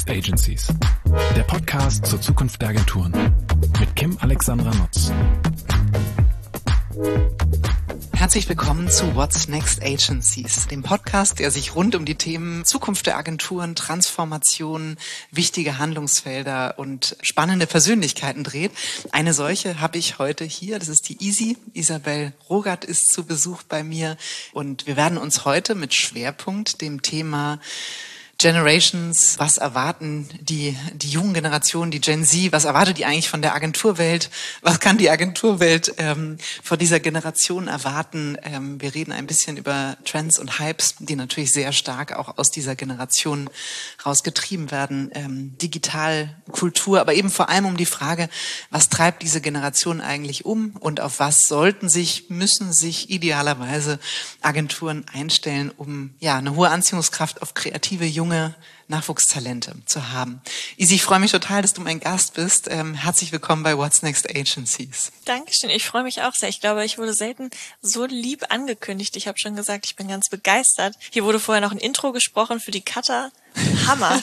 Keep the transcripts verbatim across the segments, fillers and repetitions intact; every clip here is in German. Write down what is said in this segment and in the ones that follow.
Next Agencies, der Podcast zur Zukunft der Agenturen mit Kim Alexandra Nutz. Herzlich willkommen zu What's Next Agencies, dem Podcast, der sich rund um die Themen Zukunft der Agenturen, Transformation, wichtige Handlungsfelder und spannende Persönlichkeiten dreht. Eine solche habe ich heute hier, das ist die Isi. Isabel Rogat ist zu Besuch bei mir und wir werden uns heute mit Schwerpunkt dem Thema Generations, was erwarten die die jungen Generationen, die Gen Z, was erwartet die eigentlich von der Agenturwelt, was kann die Agenturwelt ähm, von dieser Generation erwarten. Ähm, wir reden ein bisschen über Trends und Hypes, die natürlich sehr stark auch aus dieser Generation rausgetrieben werden. Ähm, digital, Kultur, aber eben vor allem um die Frage, was treibt diese Generation eigentlich um und auf was sollten sich, müssen sich idealerweise Agenturen einstellen, um ja eine hohe Anziehungskraft auf kreative junge Nachwuchstalente zu haben. Isi, ich freue mich total, dass du mein Gast bist. Ähm, herzlich willkommen bei What's Next Agencies. Dankeschön, ich freue mich auch sehr. Ich glaube, ich wurde selten so lieb angekündigt. Ich habe schon gesagt, ich bin ganz begeistert. Hier wurde vorher noch ein Intro gesprochen für die Cutter. Hammer.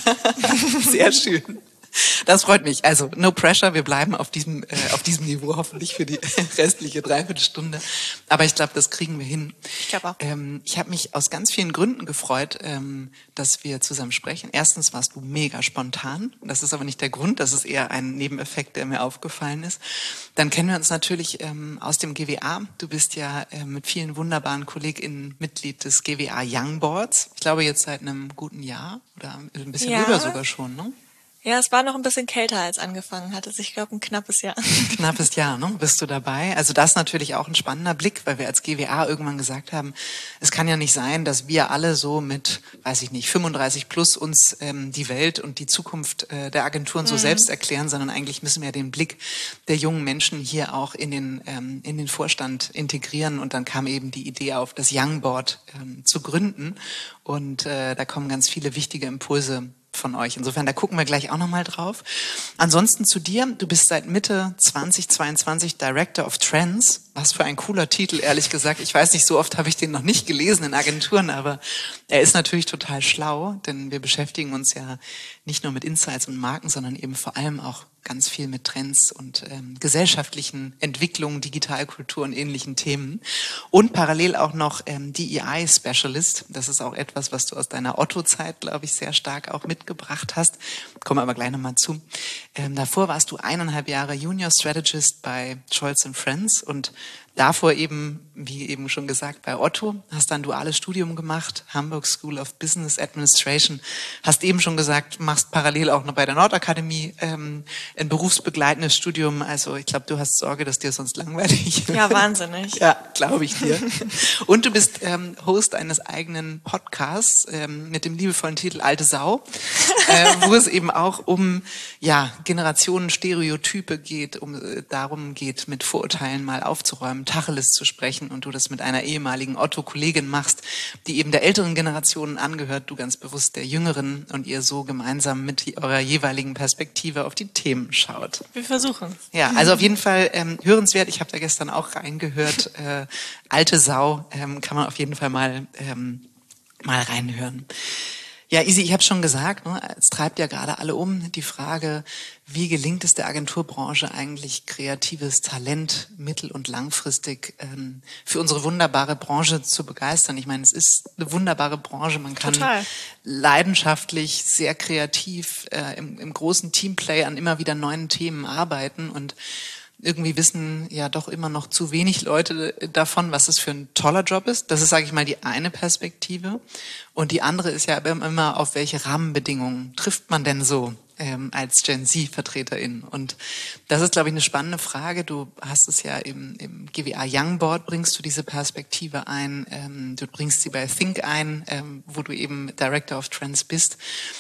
Sehr schön. Das freut mich. Also no pressure, wir bleiben auf diesem äh, auf diesem Niveau hoffentlich für die restliche Dreiviertelstunde. Aber ich glaube, das kriegen wir hin. Ich glaube auch. Ähm, ich habe mich aus ganz vielen Gründen gefreut, ähm, dass wir zusammen sprechen. Erstens warst du mega spontan. Das ist aber nicht der Grund, das ist eher ein Nebeneffekt, der mir aufgefallen ist. Dann kennen wir uns natürlich ähm, aus dem G W A. Du bist ja äh, mit vielen wunderbaren KollegInnen Mitglied des G W A Young Boards. Ich glaube jetzt seit einem guten Jahr oder ein bisschen Ja. rüber sogar schon, ne? Ja, es war noch ein bisschen kälter, als angefangen hat. Also ich glaube, ein knappes Jahr. Knappes Jahr, ne? Bist du dabei? Also das ist natürlich auch ein spannender Blick, weil wir als G W A irgendwann gesagt haben, es kann ja nicht sein, dass wir alle so mit, weiß ich nicht, fünfunddreißig plus uns ähm, die Welt und die Zukunft äh, der Agenturen so Mhm. selbst selbst erklären, sondern eigentlich müssen wir den Blick der jungen Menschen hier auch in den ähm, in den Vorstand integrieren. Und dann kam eben die Idee auf, das Young Board ähm, zu gründen. Und äh, da kommen ganz viele wichtige Impulse von euch. Insofern, da gucken wir gleich auch nochmal drauf. Ansonsten zu dir. Du bist seit Mitte zweitausendzweiundzwanzig Director of Trends. Was für ein cooler Titel, ehrlich gesagt. Ich weiß nicht, so oft habe ich den noch nicht gelesen in Agenturen, aber er ist natürlich total schlau, denn wir beschäftigen uns ja nicht nur mit Insights und Marken, sondern eben vor allem auch ganz viel mit Trends und ähm, gesellschaftlichen Entwicklungen, Digitalkultur und ähnlichen Themen. Und parallel auch noch ähm, D E I-Specialist. Das ist auch etwas, was du aus deiner Otto-Zeit, glaube ich, sehr stark auch mitgebracht hast. Kommen wir aber gleich nochmal zu. Ähm, davor warst du eineinhalb Jahre Junior Strategist bei Scholz and Friends und davor eben, wie eben schon gesagt, bei Otto, hast dann ein duales Studium gemacht, Hamburg School of Business Administration, hast eben schon gesagt, machst parallel auch noch bei der Nordakademie ähm, ein berufsbegleitendes Studium. Also ich glaube, du hast Sorge, dass dir sonst langweilig wird. Ja, wahnsinnig. Ja, glaube ich dir. Und du bist ähm, Host eines eigenen Podcasts ähm, mit dem liebevollen Titel Alte Sau, äh, wo es eben auch um ja Generationen Stereotype geht, um äh, darum geht, mit Vorurteilen mal aufzuräumen, Tacheles zu sprechen und du das mit einer ehemaligen Otto-Kollegin machst, die eben der älteren Generation angehört, du ganz bewusst der jüngeren und ihr so gemeinsam mit eurer jeweiligen Perspektive auf die Themen schaut. Wir versuchen. Ja, also auf jeden Fall ähm, hörenswert. Ich habe da gestern auch reingehört. Äh, Alte Sau ähm, kann man auf jeden Fall mal ähm, mal reinhören. Ja, Isi, ich habe schon gesagt, ne, es treibt ja gerade alle um die Frage, wie gelingt es der Agenturbranche eigentlich, kreatives Talent mittel- und langfristig ähm, für unsere wunderbare Branche zu begeistern. Ich meine, es ist eine wunderbare Branche, man kann Total. leidenschaftlich, sehr kreativ äh, im, im großen Teamplay an immer wieder neuen Themen arbeiten und irgendwie wissen ja doch immer noch zu wenig Leute davon, was es für ein toller Job ist. Das ist, sage ich mal, die eine Perspektive. Und die andere ist ja immer, auf welche Rahmenbedingungen trifft man denn so ähm, als Gen Z-Vertreterin? Und das ist, glaube ich, eine spannende Frage. Du hast es ja im, im G W A Young Board, bringst du diese Perspektive ein. Ähm, du bringst sie bei Think ein, ähm, wo du eben Director of Trends bist.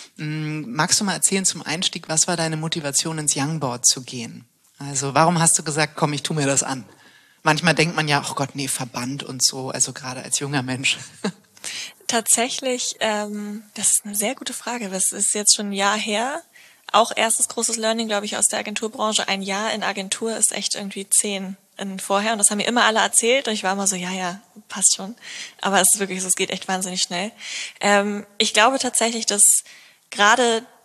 Ähm, magst du mal erzählen zum Einstieg, was war deine Motivation, ins Young Board zu gehen? Also warum hast du gesagt, komm, ich tu mir das an? Manchmal denkt man ja, ach Gott, nee, Verband und so, also gerade als junger Mensch. Tatsächlich, ähm, das ist eine sehr gute Frage. Das ist jetzt schon ein Jahr her. Auch erstes großes Learning, glaube ich, aus der Agenturbranche. Ein Jahr in Agentur ist echt irgendwie zehn in vorher. Und das haben mir immer alle erzählt. Und ich war immer so, ja, ja, passt schon. Aber es ist wirklich so, es geht echt wahnsinnig schnell. Ähm, ich glaube tatsächlich, dass gerade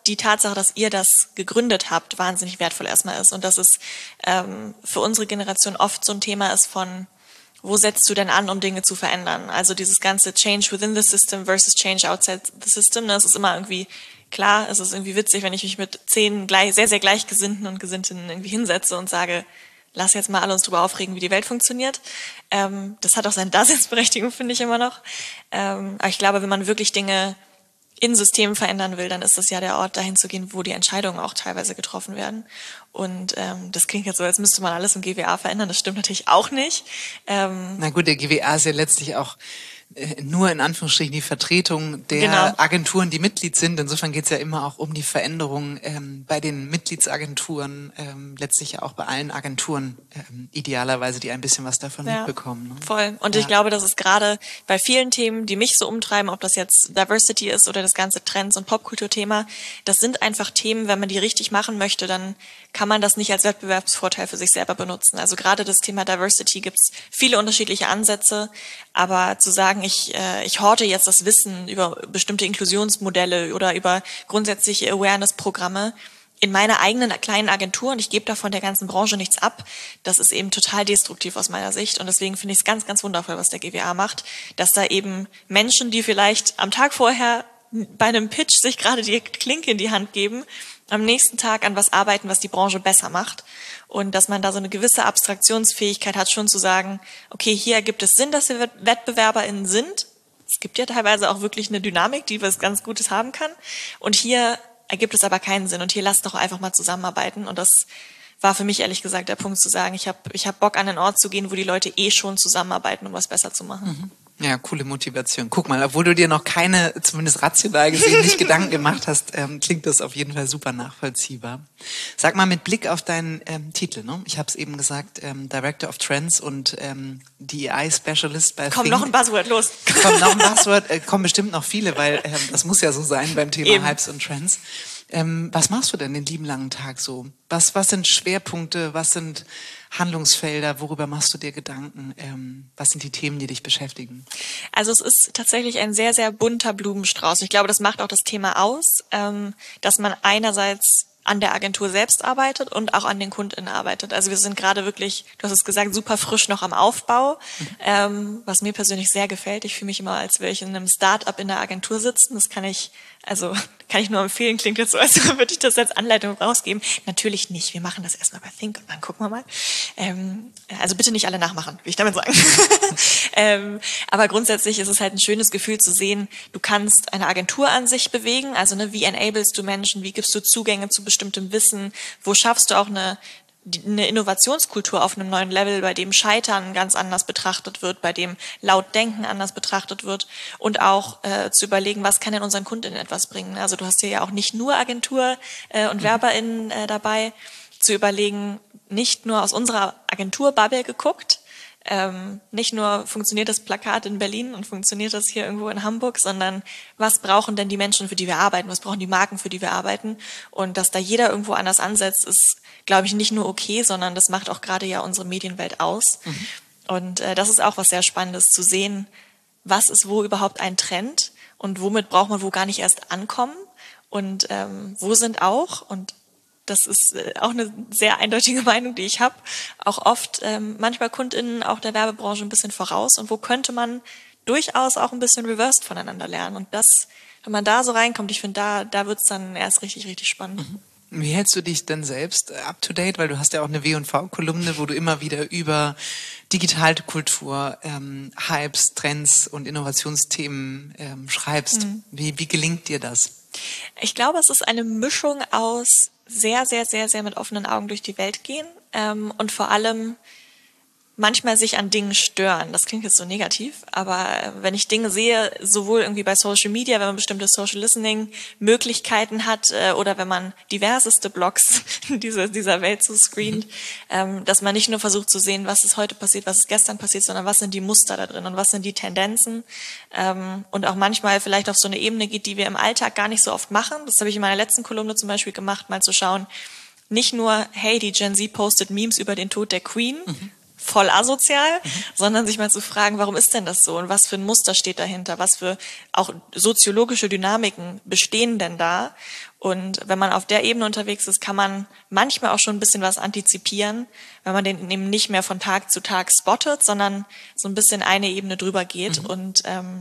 die Tatsache, dass ihr das gegründet habt, wahnsinnig wertvoll erstmal ist und dass es ähm, für unsere Generation oft so ein Thema ist von, wo setzt du denn an, um Dinge zu verändern? Also dieses ganze Change within the system versus Change outside the system, das ist immer irgendwie, klar, es ist irgendwie witzig, wenn ich mich mit zehn gleich, sehr, sehr Gleichgesinnten und Gesinnten irgendwie hinsetze und sage, lass jetzt mal alle uns drüber aufregen, wie die Welt funktioniert. Ähm, das hat auch seine Daseinsberechtigung, finde ich immer noch. Ähm, aber ich glaube, wenn man wirklich Dinge in Systemen verändern will, dann ist das ja der Ort, dahin zu gehen, wo die Entscheidungen auch teilweise getroffen werden. Und ähm, das klingt jetzt so, als müsste man alles im G W A verändern. Das stimmt natürlich auch nicht. Ähm, Na gut, der G W A ist ja letztlich auch äh, nur in Anführungsstrichen die Vertretung der Genau. Agenturen, die Mitglied sind. Insofern geht es ja immer auch um die Veränderung ähm, bei den Mitgliedsagenturen, ähm, letztlich ja auch bei allen Agenturen ähm, idealerweise, die ein bisschen was davon Ja, mitbekommen. Ne? voll. Und Ja. ich glaube, das ist gerade bei vielen Themen, die mich so umtreiben, ob das jetzt Diversity ist oder das ganze Trends- und Popkulturthema, das sind einfach Themen, wenn man die richtig machen möchte, dann kann man das nicht als Wettbewerbsvorteil für sich selber benutzen. Also gerade das Thema Diversity gibt es viele unterschiedliche Ansätze, aber zu sagen, ich, äh, ich horte jetzt das Wissen über bestimmte Inklusionsmodelle oder über grundsätzliche Awareness-Programme in meiner eigenen kleinen Agentur und ich gebe davon der ganzen Branche nichts ab, das ist eben total destruktiv aus meiner Sicht und deswegen finde ich es ganz, ganz wundervoll, was der G W A macht, dass da eben Menschen, die vielleicht am Tag vorher bei einem Pitch sich gerade die Klinke in die Hand geben, am nächsten Tag an was arbeiten, was die Branche besser macht und dass man da so eine gewisse Abstraktionsfähigkeit hat, schon zu sagen, okay, hier ergibt es Sinn, dass wir WettbewerberInnen sind. Es gibt ja teilweise auch wirklich eine Dynamik, die was ganz Gutes haben kann und hier ergibt es aber keinen Sinn und hier lasst doch einfach mal zusammenarbeiten und das war für mich ehrlich gesagt der Punkt zu sagen, ich habe ich hab Bock an einen Ort zu gehen, wo die Leute eh schon zusammenarbeiten, um was besser zu machen. Ja, coole Motivation. Guck mal, obwohl du dir noch keine, zumindest rational gesehen, nicht Gedanken gemacht hast, ähm, klingt das auf jeden Fall super nachvollziehbar. Sag mal mit Blick auf deinen ähm, Titel, ne? Ich habe es eben gesagt, ähm, Director of Trends und ähm, D E I-Specialist bei Komm, Think. noch ein Buzzword, los. Kommt noch ein Buzzword, äh, kommen bestimmt noch viele, weil ähm, das muss ja so sein beim Thema Eben. Hypes und Trends. Ähm, was machst du denn den lieben langen Tag so? Was, was sind Schwerpunkte, was sind Handlungsfelder, worüber machst du dir Gedanken? Ähm, was sind die Themen, die dich beschäftigen? Also es ist tatsächlich ein sehr, sehr bunter Blumenstrauß. Ich glaube, das macht auch das Thema aus, ähm, dass man einerseits an der Agentur selbst arbeitet und auch an den KundInnen arbeitet. Also wir sind gerade wirklich, du hast es gesagt, super frisch noch am Aufbau, mhm. ähm, was mir persönlich sehr gefällt. Ich fühle mich immer, als würde ich in einem Start-up in der Agentur sitzen. Das kann ich, also kann ich nur empfehlen, klingt jetzt so, als würde ich das als Anleitung rausgeben. Natürlich nicht, wir machen das erstmal bei Think und dann gucken wir mal. Ähm, also bitte nicht alle nachmachen, will ich damit sagen. ähm, aber grundsätzlich ist es halt ein schönes Gefühl zu sehen, du kannst eine Agentur an sich bewegen, also ne, wie enablest du Menschen, wie gibst du Zugänge zu bestimmtem Wissen, wo schaffst du auch eine eine Innovationskultur auf einem neuen Level, bei dem Scheitern ganz anders betrachtet wird, bei dem laut Denken anders betrachtet wird und auch äh, zu überlegen, was kann denn unseren KundInnen etwas bringen. Also du hast hier ja auch nicht nur Agentur äh, und WerberInnen äh, dabei, zu überlegen, nicht nur aus unserer Agenturbubble geguckt, ähm, nicht nur funktioniert das Plakat in Berlin und funktioniert das hier irgendwo in Hamburg, sondern was brauchen denn die Menschen, für die wir arbeiten, was brauchen die Marken, für die wir arbeiten und dass da jeder irgendwo anders ansetzt, ist, glaube ich, nicht nur okay, sondern das macht auch gerade ja unsere Medienwelt aus. Mhm. Und äh, das ist auch was sehr Spannendes zu sehen, was ist wo überhaupt ein Trend und womit braucht man wo gar nicht erst ankommen und ähm, wo sind auch, und das ist auch eine sehr eindeutige Meinung, die ich habe, auch oft ähm, manchmal KundInnen auch der Werbebranche ein bisschen voraus und wo könnte man durchaus auch ein bisschen reversed voneinander lernen und das, wenn man da so reinkommt, ich finde, da da wird's dann erst richtig, richtig spannend. Mhm. Wie hältst du dich denn selbst up to date? Weil du hast ja auch eine W und V-Kolumne, wo du immer wieder über Digitalkultur, ähm, Hypes, Trends und Innovationsthemen ähm, schreibst. Mhm. Wie, wie gelingt dir das? Ich glaube, es ist eine Mischung aus sehr, sehr, sehr, sehr mit offenen Augen durch die Welt gehen ähm, und vor allem manchmal sich an Dingen stören. Das klingt jetzt so negativ, aber wenn ich Dinge sehe, sowohl irgendwie bei Social Media, wenn man bestimmte Social Listening Möglichkeiten hat äh, oder wenn man diverseste Blogs dieser, dieser Welt so screent, mhm. ähm, dass man nicht nur versucht zu sehen, was ist heute passiert, was ist gestern passiert, sondern was sind die Muster da drin und was sind die Tendenzen ähm, und auch manchmal vielleicht auf so eine Ebene geht, die wir im Alltag gar nicht so oft machen. Das habe ich in meiner letzten Kolumne zum Beispiel gemacht, mal zu schauen, nicht nur, hey, die Gen Z postet Memes über den Tod der Queen, mhm. voll asozial, mhm. sondern sich mal zu fragen, warum ist denn das so und was für ein Muster steht dahinter, was für auch soziologische Dynamiken bestehen denn da. Und wenn man auf der Ebene unterwegs ist, kann man manchmal auch schon ein bisschen was antizipieren, wenn man den eben nicht mehr von Tag zu Tag spottet, sondern so ein bisschen eine Ebene drüber geht. Mhm. Und ähm,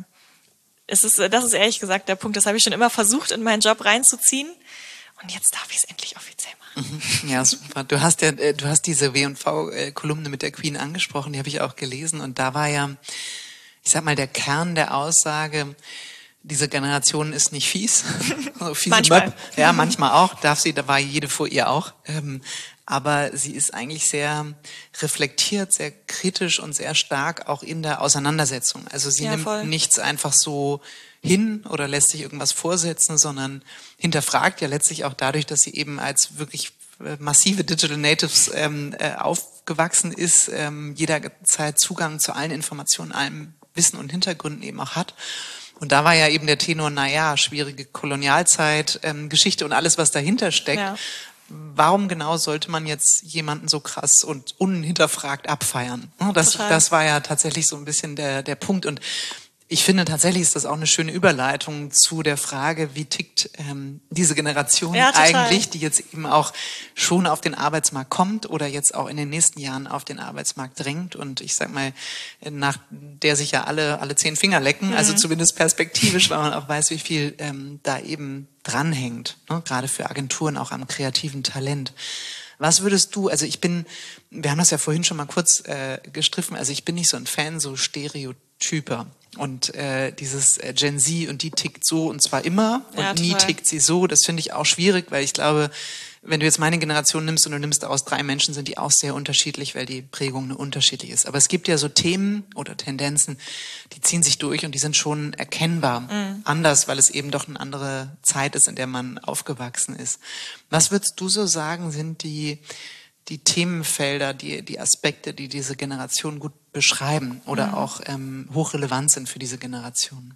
es ist, das ist ehrlich gesagt der Punkt, das habe ich schon immer versucht, in meinen Job reinzuziehen. Und jetzt darf ich es endlich offiziell machen. Ja, super. Du hast ja, du hast diese W und V-Kolumne mit der Queen angesprochen, die habe ich auch gelesen. Und da war ja, ich sag mal, der Kern der Aussage, diese Generation ist nicht fies. Fiese manchmal. Möb. Ja, manchmal auch. Darf sie, da war jede vor ihr auch. Ähm, aber sie ist eigentlich sehr reflektiert, sehr kritisch und sehr stark auch in der Auseinandersetzung. Also sie ja, nimmt voll. nichts einfach so hin oder lässt sich irgendwas vorsetzen, sondern hinterfragt ja letztlich auch dadurch, dass sie eben als wirklich massive Digital Natives ähm, äh, aufgewachsen ist, ähm, jederzeit Zugang zu allen Informationen, allem Wissen und Hintergründen eben auch hat. Und da war ja eben der Tenor, na ja, schwierige Kolonialzeit, ähm, Geschichte und alles, was dahinter steckt. Ja. Warum genau sollte man jetzt jemanden so krass und unhinterfragt abfeiern? Das, das war ja tatsächlich so ein bisschen der, der Punkt. Und ich finde, tatsächlich ist das auch eine schöne Überleitung zu der Frage, wie tickt ähm, diese Generation ja, eigentlich, die jetzt eben auch schon auf den Arbeitsmarkt kommt oder jetzt auch in den nächsten Jahren auf den Arbeitsmarkt drängt. Und ich sag mal, nach der sich ja alle alle zehn Finger lecken, mhm. also zumindest perspektivisch, weil man auch weiß, wie viel ähm, da eben dranhängt, ne? Gerade für Agenturen auch am kreativen Talent. Was würdest du, also ich bin, wir haben das ja vorhin schon mal kurz äh, gestriffen, also ich bin nicht so ein Fan so Stereotyper. Und äh, dieses äh, Gen Z und die tickt so und zwar immer und ja, nie tickt sie so. Das finde ich auch schwierig, weil ich glaube, wenn du jetzt meine Generation nimmst und du nimmst aus drei Menschen, sind die auch sehr unterschiedlich, weil die Prägung eine unterschiedlich ist. Aber es gibt ja so Themen oder Tendenzen, die ziehen sich durch und die sind schon erkennbar mhm. anders, weil es eben doch eine andere Zeit ist, in der man aufgewachsen ist. Was würdest du so sagen, sind die die Themenfelder, die die Aspekte, die diese Generation gut beschreiben oder mhm. auch ähm, hochrelevant sind für diese Generation?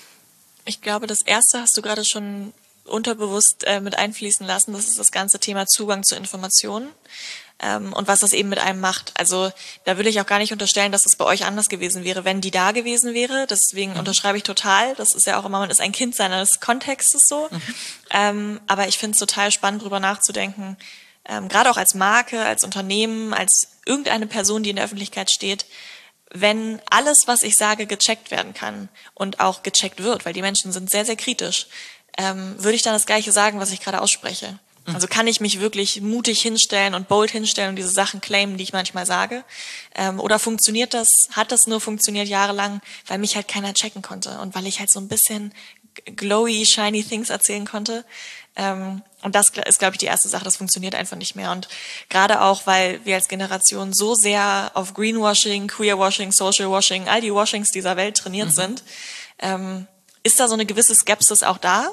Ich glaube, das Erste hast du gerade schon unterbewusst äh, mit einfließen lassen. Das ist das ganze Thema Zugang zu Informationen ähm, und was das eben mit einem macht. Also da will ich auch gar nicht unterstellen, dass es bei euch anders gewesen wäre, wenn die da gewesen wäre. Deswegen mhm. unterschreibe ich total. Das ist ja auch immer, man ist ein Kind seines Kontextes so. Mhm. Ähm, aber ich finde es total spannend, drüber nachzudenken, Ähm, gerade auch als Marke, als Unternehmen, als irgendeine Person, die in der Öffentlichkeit steht, wenn alles, was ich sage, gecheckt werden kann und auch gecheckt wird, weil die Menschen sind sehr, sehr kritisch, ähm, würde ich dann das Gleiche sagen, was ich gerade ausspreche. Mhm. Also kann ich mich wirklich mutig hinstellen und bold hinstellen und diese Sachen claimen, die ich manchmal sage? Ähm, oder funktioniert das, hat das nur funktioniert jahrelang, weil mich halt keiner checken konnte und weil ich halt so ein bisschen glowy, shiny things erzählen konnte? Ähm, und das ist, glaube ich, die erste Sache, das funktioniert einfach nicht mehr. Und gerade auch, weil wir als Generation so sehr auf Greenwashing, Queerwashing, Socialwashing, all die Washings dieser Welt trainiert mhm. sind, ähm, ist da so eine gewisse Skepsis auch da.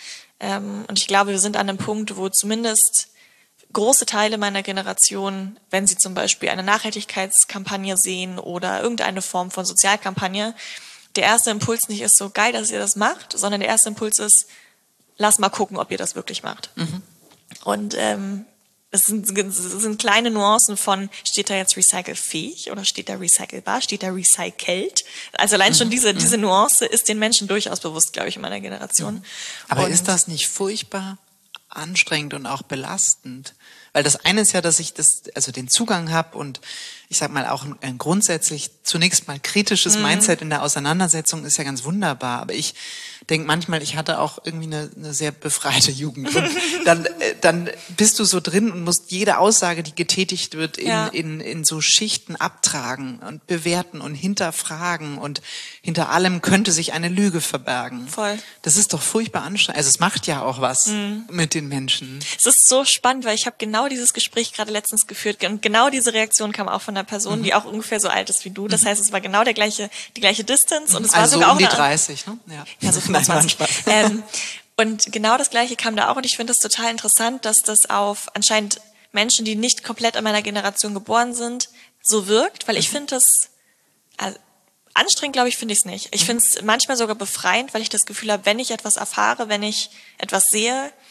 Ähm, und ich glaube, wir sind an einem Punkt, wo zumindest große Teile meiner Generation, wenn sie zum Beispiel eine Nachhaltigkeitskampagne sehen oder irgendeine Form von Sozialkampagne, der erste Impuls nicht ist so geil, dass ihr das macht, sondern der erste Impuls ist, lass mal gucken, ob ihr das wirklich macht. Mhm. Und ähm, es sind, es sind kleine Nuancen von, steht da jetzt recycelfähig oder steht da recycelbar, steht da recycelt? Also allein mhm. schon diese, mhm. diese Nuance ist den Menschen durchaus bewusst, glaube ich, in meiner Generation. Mhm. Aber und ist das nicht furchtbar anstrengend und auch belastend? Weil das eine ist ja, dass ich das, also den Zugang habe und ich sag mal auch ein, ein grundsätzlich zunächst mal kritisches mhm. Mindset in der Auseinandersetzung ist ja ganz wunderbar. Aber ich denke manchmal, ich hatte auch irgendwie eine, eine sehr befreite Jugend. Und dann, dann bist du so drin und musst jede Aussage, die getätigt wird, in, ja. in, in so Schichten abtragen und bewerten und hinterfragen. Und hinter allem könnte sich eine Lüge verbergen. Voll. Das ist doch furchtbar anstrengend. Also es macht ja auch was mhm. mit den Menschen. Es ist so spannend, weil ich habe genau dieses Gespräch gerade letztens geführt und genau diese Reaktion kam auch von einer Person, mhm. die auch ungefähr so alt ist wie du. Das mhm. heißt, es war genau der gleiche, die gleiche Distance und es war also sogar so um auch die eine, dreißig, ne? Ja, ja so fünfundzwanzig. ähm, und genau das Gleiche kam da auch und ich finde es total interessant, dass das auf anscheinend Menschen, die nicht komplett in meiner Generation geboren sind, so wirkt, weil ich finde das also, anstrengend, glaube ich, finde ich es nicht. Ich finde es manchmal sogar befreiend, weil ich das Gefühl habe, wenn ich etwas erfahre, wenn ich etwas sehe,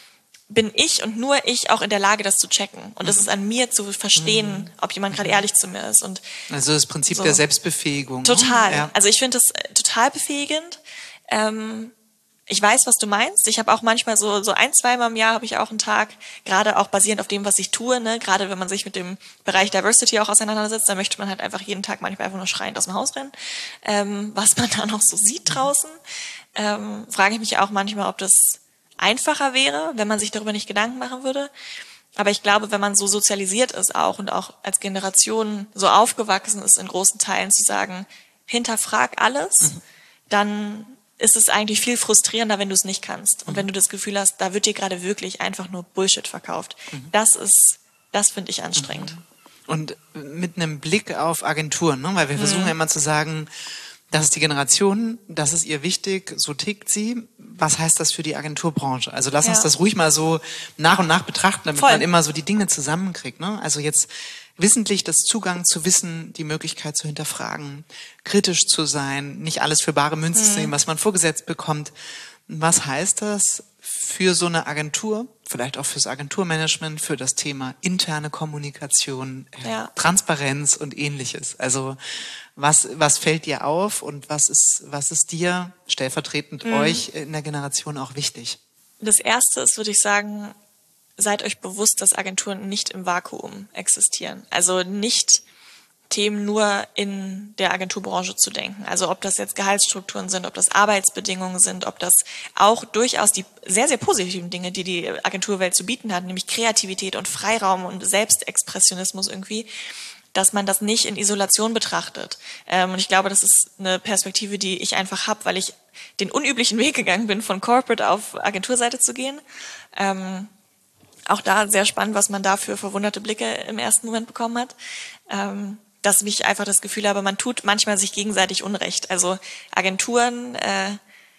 bin ich und nur ich auch in der Lage, das zu checken. Und es ist an mir zu verstehen, mhm. ob jemand gerade ehrlich zu mir ist. Und also das Prinzip so. der Selbstbefähigung. Total. Ja. Also ich finde das total befähigend. Ähm, ich weiß, was du meinst. Ich habe auch manchmal so so ein, zweimal im Jahr habe ich auch einen Tag, gerade auch basierend auf dem, was ich tue. Ne? Gerade wenn man sich mit dem Bereich Diversity auch auseinandersetzt, da möchte man halt einfach jeden Tag manchmal einfach nur schreiend aus dem Haus rennen. Ähm, was man da noch so sieht draußen, ähm, frage ich mich auch manchmal, ob das einfacher wäre, wenn man sich darüber nicht Gedanken machen würde. Aber ich glaube, wenn man so sozialisiert ist auch und auch als Generation so aufgewachsen ist, in großen Teilen zu sagen, hinterfrag alles, mhm. dann ist es eigentlich viel frustrierender, wenn du es nicht kannst. Und mhm. wenn du das Gefühl hast, da wird dir gerade wirklich einfach nur Bullshit verkauft. Mhm. Das ist, das finde ich anstrengend. Mhm. Und mit einem Blick auf Agenturen, ne? Weil wir mhm. versuchen ja immer zu sagen, das ist die Generation, das ist ihr wichtig, so tickt sie. Was heißt das für die Agenturbranche? Also lass ja. uns das ruhig mal so nach und nach betrachten, damit Voll. man immer so die Dinge zusammenkriegt. Ne? Also jetzt wissentlich das Zugang zu Wissen, die Möglichkeit zu hinterfragen, kritisch zu sein, nicht alles für bare Münze mhm. zu nehmen, was man vorgesetzt bekommt. Was heißt das für so eine Agentur, vielleicht auch fürs Agenturmanagement, für das Thema interne Kommunikation, äh, ja. Transparenz und Ähnliches? Also was was fällt dir auf und was ist was ist dir stellvertretend mhm. euch in der Generation auch wichtig? Das Erste ist, würde ich sagen, seid euch bewusst, dass Agenturen nicht im Vakuum existieren. Also nicht Themen nur in der Agenturbranche zu denken. Also ob das jetzt Gehaltsstrukturen sind, ob das Arbeitsbedingungen sind, ob das auch durchaus die sehr, sehr positiven Dinge, die die Agenturwelt zu bieten hat, nämlich Kreativität und Freiraum und Selbstexpressionismus irgendwie, dass man das nicht in Isolation betrachtet. Und ich glaube, das ist eine Perspektive, die ich einfach habe, weil ich den unüblichen Weg gegangen bin, von Corporate auf Agenturseite zu gehen. Ähm, auch da sehr spannend, was man da für verwunderte Blicke im ersten Moment bekommen hat. Ähm, dass ich einfach das Gefühl habe, man tut manchmal sich gegenseitig Unrecht. Also Agenturen äh,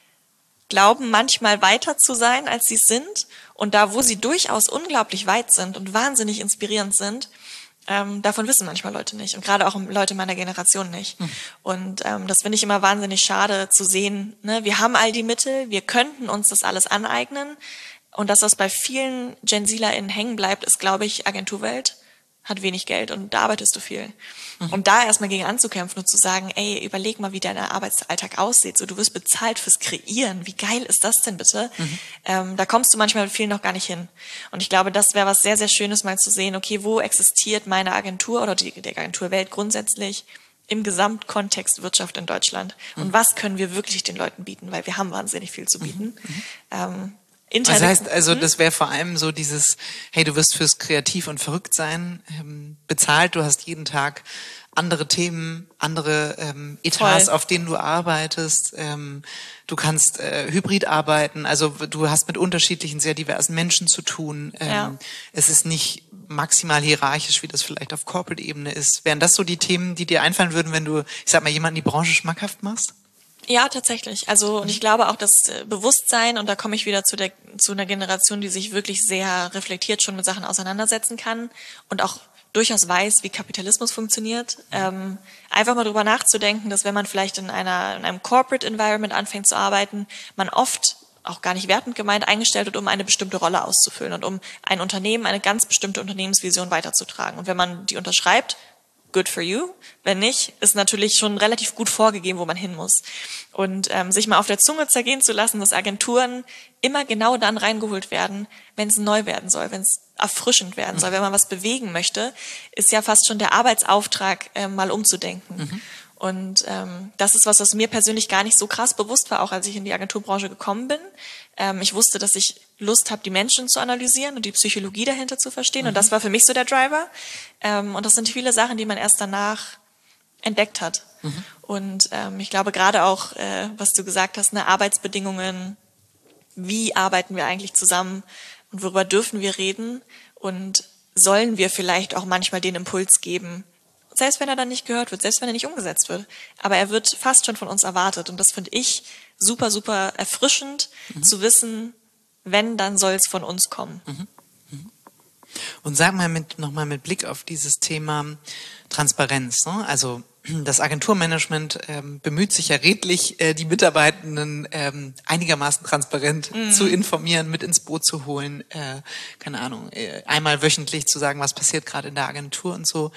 glauben manchmal weiter zu sein, als sie es sind. Und da, wo sie durchaus unglaublich weit sind und wahnsinnig inspirierend sind, ähm, davon wissen manchmal Leute nicht. Und gerade auch Leute meiner Generation nicht. Mhm. Und ähm, das finde ich immer wahnsinnig schade zu sehen. Ne? Wir haben all die Mittel, wir könnten uns das alles aneignen. Und dass das bei vielen GenZlerInnen hängen bleibt, ist, glaube ich, Agenturwelt hat wenig Geld und da arbeitest du viel. Mhm. Um da erstmal gegen anzukämpfen und zu sagen, ey, überleg mal, wie dein Arbeitsalltag aussieht. So, du wirst bezahlt fürs Kreieren. Wie geil ist das denn bitte? Mhm. Ähm, da kommst du manchmal mit vielen noch gar nicht hin. Und ich glaube, das wäre was sehr, sehr Schönes, mal zu sehen, okay, wo existiert meine Agentur oder die, die Agenturwelt grundsätzlich im Gesamtkontext Wirtschaft in Deutschland? Mhm. Und was können wir wirklich den Leuten bieten? Weil wir haben wahnsinnig viel zu bieten. Mhm. Ähm, Internet. Das heißt also, das wäre vor allem so dieses, hey, du wirst fürs Kreativ und Verrücktsein ähm, bezahlt, du hast jeden Tag andere Themen, andere ähm, Etats, Voll. auf denen du arbeitest, ähm, du kannst äh, hybrid arbeiten, also du hast mit unterschiedlichen, sehr diversen Menschen zu tun. Ähm, ja. Es ist nicht maximal hierarchisch, wie das vielleicht auf Corporate-Ebene ist. Wären das so die Themen, die dir einfallen würden, wenn du, ich sag mal, jemanden die Branche schmackhaft machst? Ja, tatsächlich. Also, und ich glaube auch das Bewusstsein, und da komme ich wieder zu der, zu einer Generation, die sich wirklich sehr reflektiert schon mit Sachen auseinandersetzen kann und auch durchaus weiß, wie Kapitalismus funktioniert. Ähm, einfach mal drüber nachzudenken, dass wenn man vielleicht in einer, in einem Corporate Environment anfängt zu arbeiten, man oft auch gar nicht wertend gemeint eingestellt wird, um eine bestimmte Rolle auszufüllen und um ein Unternehmen, eine ganz bestimmte Unternehmensvision weiterzutragen. Und wenn man die unterschreibt, good for you. Wenn nicht, ist natürlich schon relativ gut vorgegeben, wo man hin muss. Und ähm, sich mal auf der Zunge zergehen zu lassen, dass Agenturen immer genau dann reingeholt werden, wenn es neu werden soll, wenn es erfrischend werden soll, wenn man was bewegen möchte, ist ja fast schon der Arbeitsauftrag, äh, mal umzudenken. Mhm. Und ähm, das ist was, was mir persönlich gar nicht so krass bewusst war, auch als ich in die Agenturbranche gekommen bin. Ähm, ich wusste, dass ich Lust habe, die Menschen zu analysieren und die Psychologie dahinter zu verstehen. Mhm. Und das war für mich so der Driver. Ähm, und das sind viele Sachen, die man erst danach entdeckt hat. Mhm. Und ähm, ich glaube gerade auch, äh, was du gesagt hast, ne, Arbeitsbedingungen, wie arbeiten wir eigentlich zusammen und worüber dürfen wir reden und sollen wir vielleicht auch manchmal den Impuls geben, selbst wenn er dann nicht gehört wird, selbst wenn er nicht umgesetzt wird. Aber er wird fast schon von uns erwartet. Und das finde ich super, super erfrischend, mhm. zu wissen, wenn, dann soll es von uns kommen. Mhm. Mhm. Und sag mal mit, nochmal mit Blick auf dieses Thema Transparenz. Ne? Also das Agenturmanagement ähm, bemüht sich ja redlich, äh, die Mitarbeitenden ähm, einigermaßen transparent mhm. zu informieren, mit ins Boot zu holen, äh, keine Ahnung, äh, einmal wöchentlich zu sagen, was passiert gerade in der Agentur und so.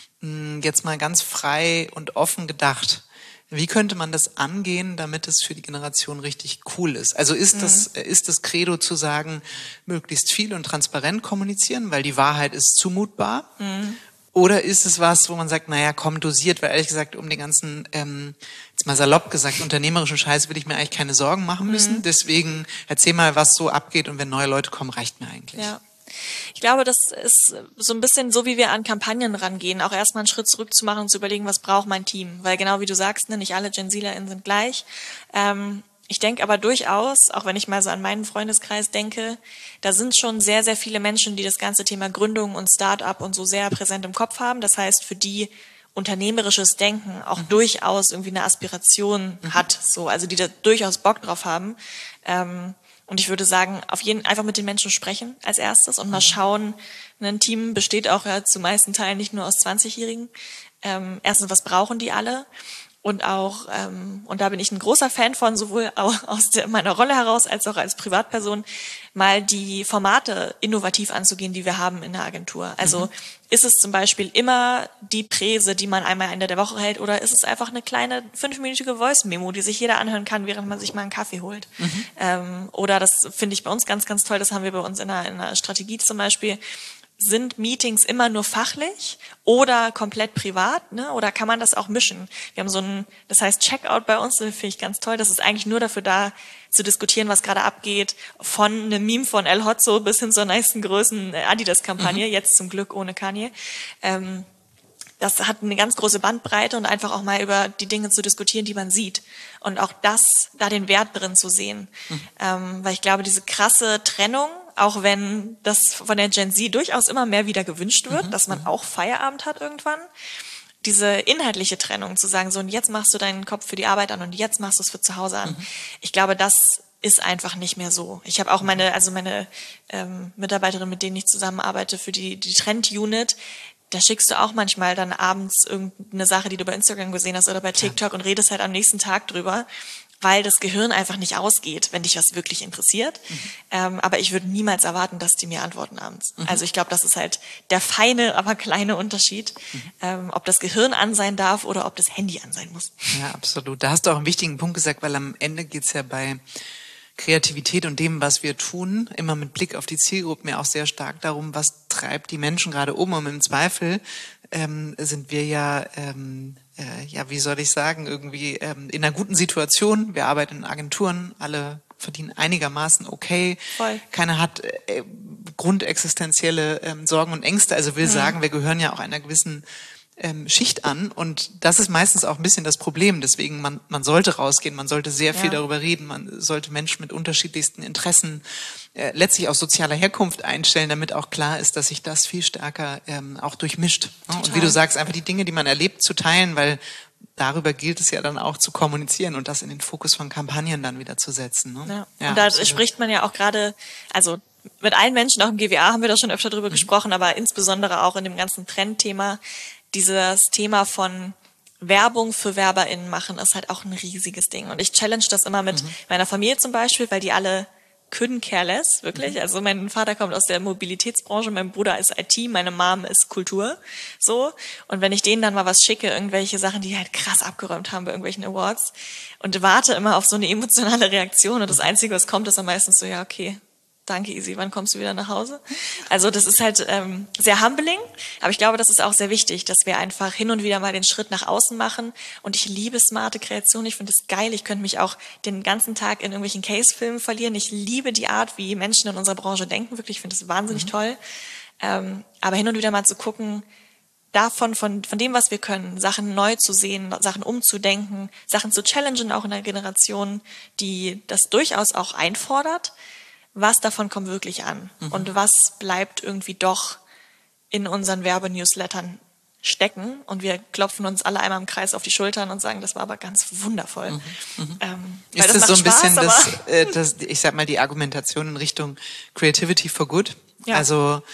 Mh, jetzt mal ganz frei und offen gedacht. Wie könnte man das angehen, damit es für die Generation richtig cool ist? Also ist mhm. das, ist das Credo zu sagen, möglichst viel und transparent kommunizieren, weil die Wahrheit ist zumutbar? Mhm. Oder ist es was, wo man sagt, naja, komm, dosiert, weil ehrlich gesagt, um den ganzen, ähm, jetzt mal salopp gesagt, unternehmerischen Scheiß will ich mir eigentlich keine Sorgen machen müssen. Mhm. Deswegen erzähl mal, was so abgeht und wenn neue Leute kommen, reicht mir eigentlich. Ja. Ich glaube, das ist so ein bisschen so, wie wir an Kampagnen rangehen, auch erstmal einen Schritt zurück zu machen und zu überlegen, was braucht mein Team? Weil genau wie du sagst, ne, nicht alle Gen ZlerInnen sind gleich. Ähm, ich denke aber durchaus, auch wenn ich mal so an meinen Freundeskreis denke, da sind schon sehr, sehr viele Menschen, die das ganze Thema Gründung und Start-up und so sehr präsent im Kopf haben. Das heißt, für die unternehmerisches Denken auch mhm. durchaus irgendwie eine Aspiration mhm. hat, so, also die da durchaus Bock drauf haben. Ähm, Und ich würde sagen, auf jeden einfach mit den Menschen sprechen als erstes und mal schauen. Ein Team besteht auch ja zu meisten Teilen nicht nur aus zwanzigjährigen. Ähm, erstens, was brauchen die alle? Und auch, ähm, und da bin ich ein großer Fan von, sowohl auch aus der, meiner Rolle heraus als auch als Privatperson, mal die Formate innovativ anzugehen, die wir haben in der Agentur. Also mhm. ist es zum Beispiel immer die Präse, die man einmal Ende der Woche hält, oder ist es einfach eine kleine fünfminütige Voice-Memo, die sich jeder anhören kann, während man sich mal einen Kaffee holt. Mhm. Ähm, oder das finde ich bei uns ganz, ganz toll, das haben wir bei uns in einer, in einer Strategie zum Beispiel. Sind Meetings immer nur fachlich oder komplett privat, ne? Oder kann man das auch mischen? Wir haben so ein, das heißt Checkout bei uns, das finde ich ganz toll. Das ist eigentlich nur dafür da, zu diskutieren, was gerade abgeht, von einem Meme von El Hotzo bis hin zur nächsten größten Adidas-Kampagne, mhm. jetzt zum Glück ohne Kanye. Ähm, das hat eine ganz große Bandbreite und einfach auch mal über die Dinge zu diskutieren, die man sieht. Und auch das, da den Wert drin zu sehen. Mhm. Ähm, weil ich glaube, diese krasse Trennung, auch wenn das von der Gen Z durchaus immer mehr wieder gewünscht wird, mhm. dass man auch Feierabend hat irgendwann, diese inhaltliche Trennung, zu sagen, so und jetzt machst du deinen Kopf für die Arbeit an und jetzt machst du es für zu Hause an. Mhm. Ich glaube, das ist einfach nicht mehr so. Ich habe auch meine, also meine ähm, Mitarbeiterin, mit denen ich zusammenarbeite für die, die Trend-Unit, da schickst du auch manchmal dann abends irgendeine Sache, die du bei Instagram gesehen hast oder bei TikTok, ja, und redest halt am nächsten Tag drüber, weil das Gehirn einfach nicht ausgeht, wenn dich was wirklich interessiert. Mhm. Ähm, aber ich würde niemals erwarten, dass die mir antworten abends. Mhm. Also ich glaube, das ist halt der feine, aber kleine Unterschied, mhm. ähm, ob das Gehirn an sein darf oder ob das Handy an sein muss. Ja, absolut. Da hast du auch einen wichtigen Punkt gesagt, weil am Ende geht's ja bei Kreativität und dem, was wir tun, immer mit Blick auf die Zielgruppen ja auch sehr stark darum, was treibt die Menschen gerade um. Und im Zweifel ähm, sind wir ja, ähm, äh, ja, wie soll ich sagen, irgendwie ähm, in einer guten Situation. Wir arbeiten in Agenturen, alle verdienen einigermaßen okay. Voll. Keiner hat äh, grundexistenzielle ähm, Sorgen und Ängste. Also will mhm. sagen, wir gehören ja auch einer gewissen Ähm, Schicht an, und das ist meistens auch ein bisschen das Problem. Deswegen, man, man sollte rausgehen, man sollte sehr viel ja. darüber reden, man sollte Menschen mit unterschiedlichsten Interessen äh, letztlich aus sozialer Herkunft einstellen, damit auch klar ist, dass sich das viel stärker ähm, auch durchmischt. Total. Und wie du sagst, einfach die Dinge, die man erlebt, zu teilen, weil darüber gilt es ja dann auch zu kommunizieren und das in den Fokus von Kampagnen dann wieder zu setzen. Ne? Ja. Ja, und da absolut. Spricht man ja auch gerade, also mit allen Menschen, auch im G W A haben wir da schon öfter drüber mhm. gesprochen, aber insbesondere auch in dem ganzen Trendthema, dieses Thema von Werbung für WerberInnen machen ist halt auch ein riesiges Ding. Und ich challenge das immer mit mhm. meiner Familie zum Beispiel, weil die alle couldn't care less, wirklich. Mhm. Also mein Vater kommt aus der Mobilitätsbranche, mein Bruder ist I T, meine Mom ist Kultur, so. Und wenn ich denen dann mal was schicke, irgendwelche Sachen, die halt krass abgeräumt haben bei irgendwelchen Awards, und warte immer auf so eine emotionale Reaktion, und das Einzige, was kommt, ist dann meistens so, ja, okay, danke, Isi, wann kommst du wieder nach Hause? Also das ist halt ähm, sehr humbling, aber ich glaube, das ist auch sehr wichtig, dass wir einfach hin und wieder mal den Schritt nach außen machen. Und ich liebe smarte Kreation, ich finde es geil, ich könnte mich auch den ganzen Tag in irgendwelchen Case-Filmen verlieren. Ich liebe die Art, wie Menschen in unserer Branche denken, wirklich, ich finde es wahnsinnig mhm. toll. Ähm, aber hin und wieder mal zu gucken, davon, von, von dem, was wir können, Sachen neu zu sehen, Sachen umzudenken, Sachen zu challengen, auch in einer Generation, die das durchaus auch einfordert. Was davon kommt wirklich an? Mhm. Und was bleibt irgendwie doch in unseren Werbenewslettern stecken? Und wir klopfen uns alle einmal im Kreis auf die Schultern und sagen, das war aber ganz wundervoll. Mhm. Mhm. Ähm, Ist das, das so ein Spaß, bisschen das, äh, das, ich sag mal, die Argumentation in Richtung Creativity for Good? Ja. Also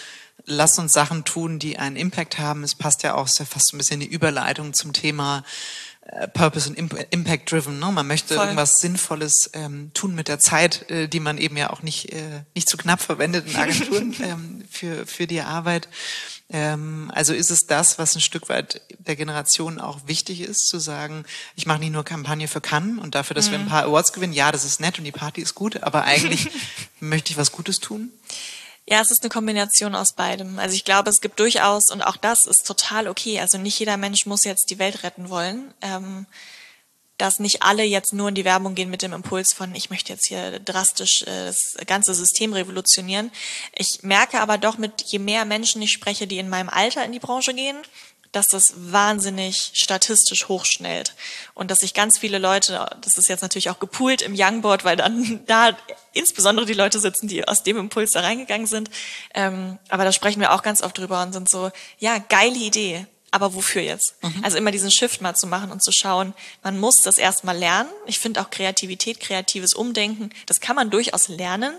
lass uns Sachen tun, die einen Impact haben. Es passt ja auch, ist ja fast so ein bisschen die Überleitung zum Thema äh, Purpose und Imp- Impact-driven. Ne? Man möchte Voll. irgendwas Sinnvolles ähm, tun mit der Zeit, äh, die man eben ja auch nicht äh, nicht zu knapp verwendet in Agenturen ähm, für für die Arbeit. Ähm, also ist es das, was ein Stück weit der Generation auch wichtig ist, zu sagen, ich mache nicht nur Kampagne für Cannes und dafür, dass mhm. wir ein paar Awards gewinnen. Ja, das ist nett und die Party ist gut, aber eigentlich möchte ich was Gutes tun. Ja, es ist eine Kombination aus beidem. Also ich glaube, es gibt durchaus, und auch das ist total okay, also nicht jeder Mensch muss jetzt die Welt retten wollen, ähm, dass nicht alle jetzt nur in die Werbung gehen mit dem Impuls von, ich möchte jetzt hier drastisch äh, das ganze System revolutionieren. Ich merke aber doch, mit je mehr Menschen ich spreche, die in meinem Alter in die Branche gehen, dass das wahnsinnig statistisch hochschnellt und dass sich ganz viele Leute, das ist jetzt natürlich auch gepoolt im Youngboard, weil dann da insbesondere die Leute sitzen, die aus dem Impuls da reingegangen sind, ähm, aber da sprechen wir auch ganz oft drüber und sind so, ja, geile Idee, aber wofür jetzt? Mhm. Also immer diesen Shift mal zu machen und zu schauen, man muss das erstmal lernen. Ich finde auch Kreativität, kreatives Umdenken, das kann man durchaus lernen,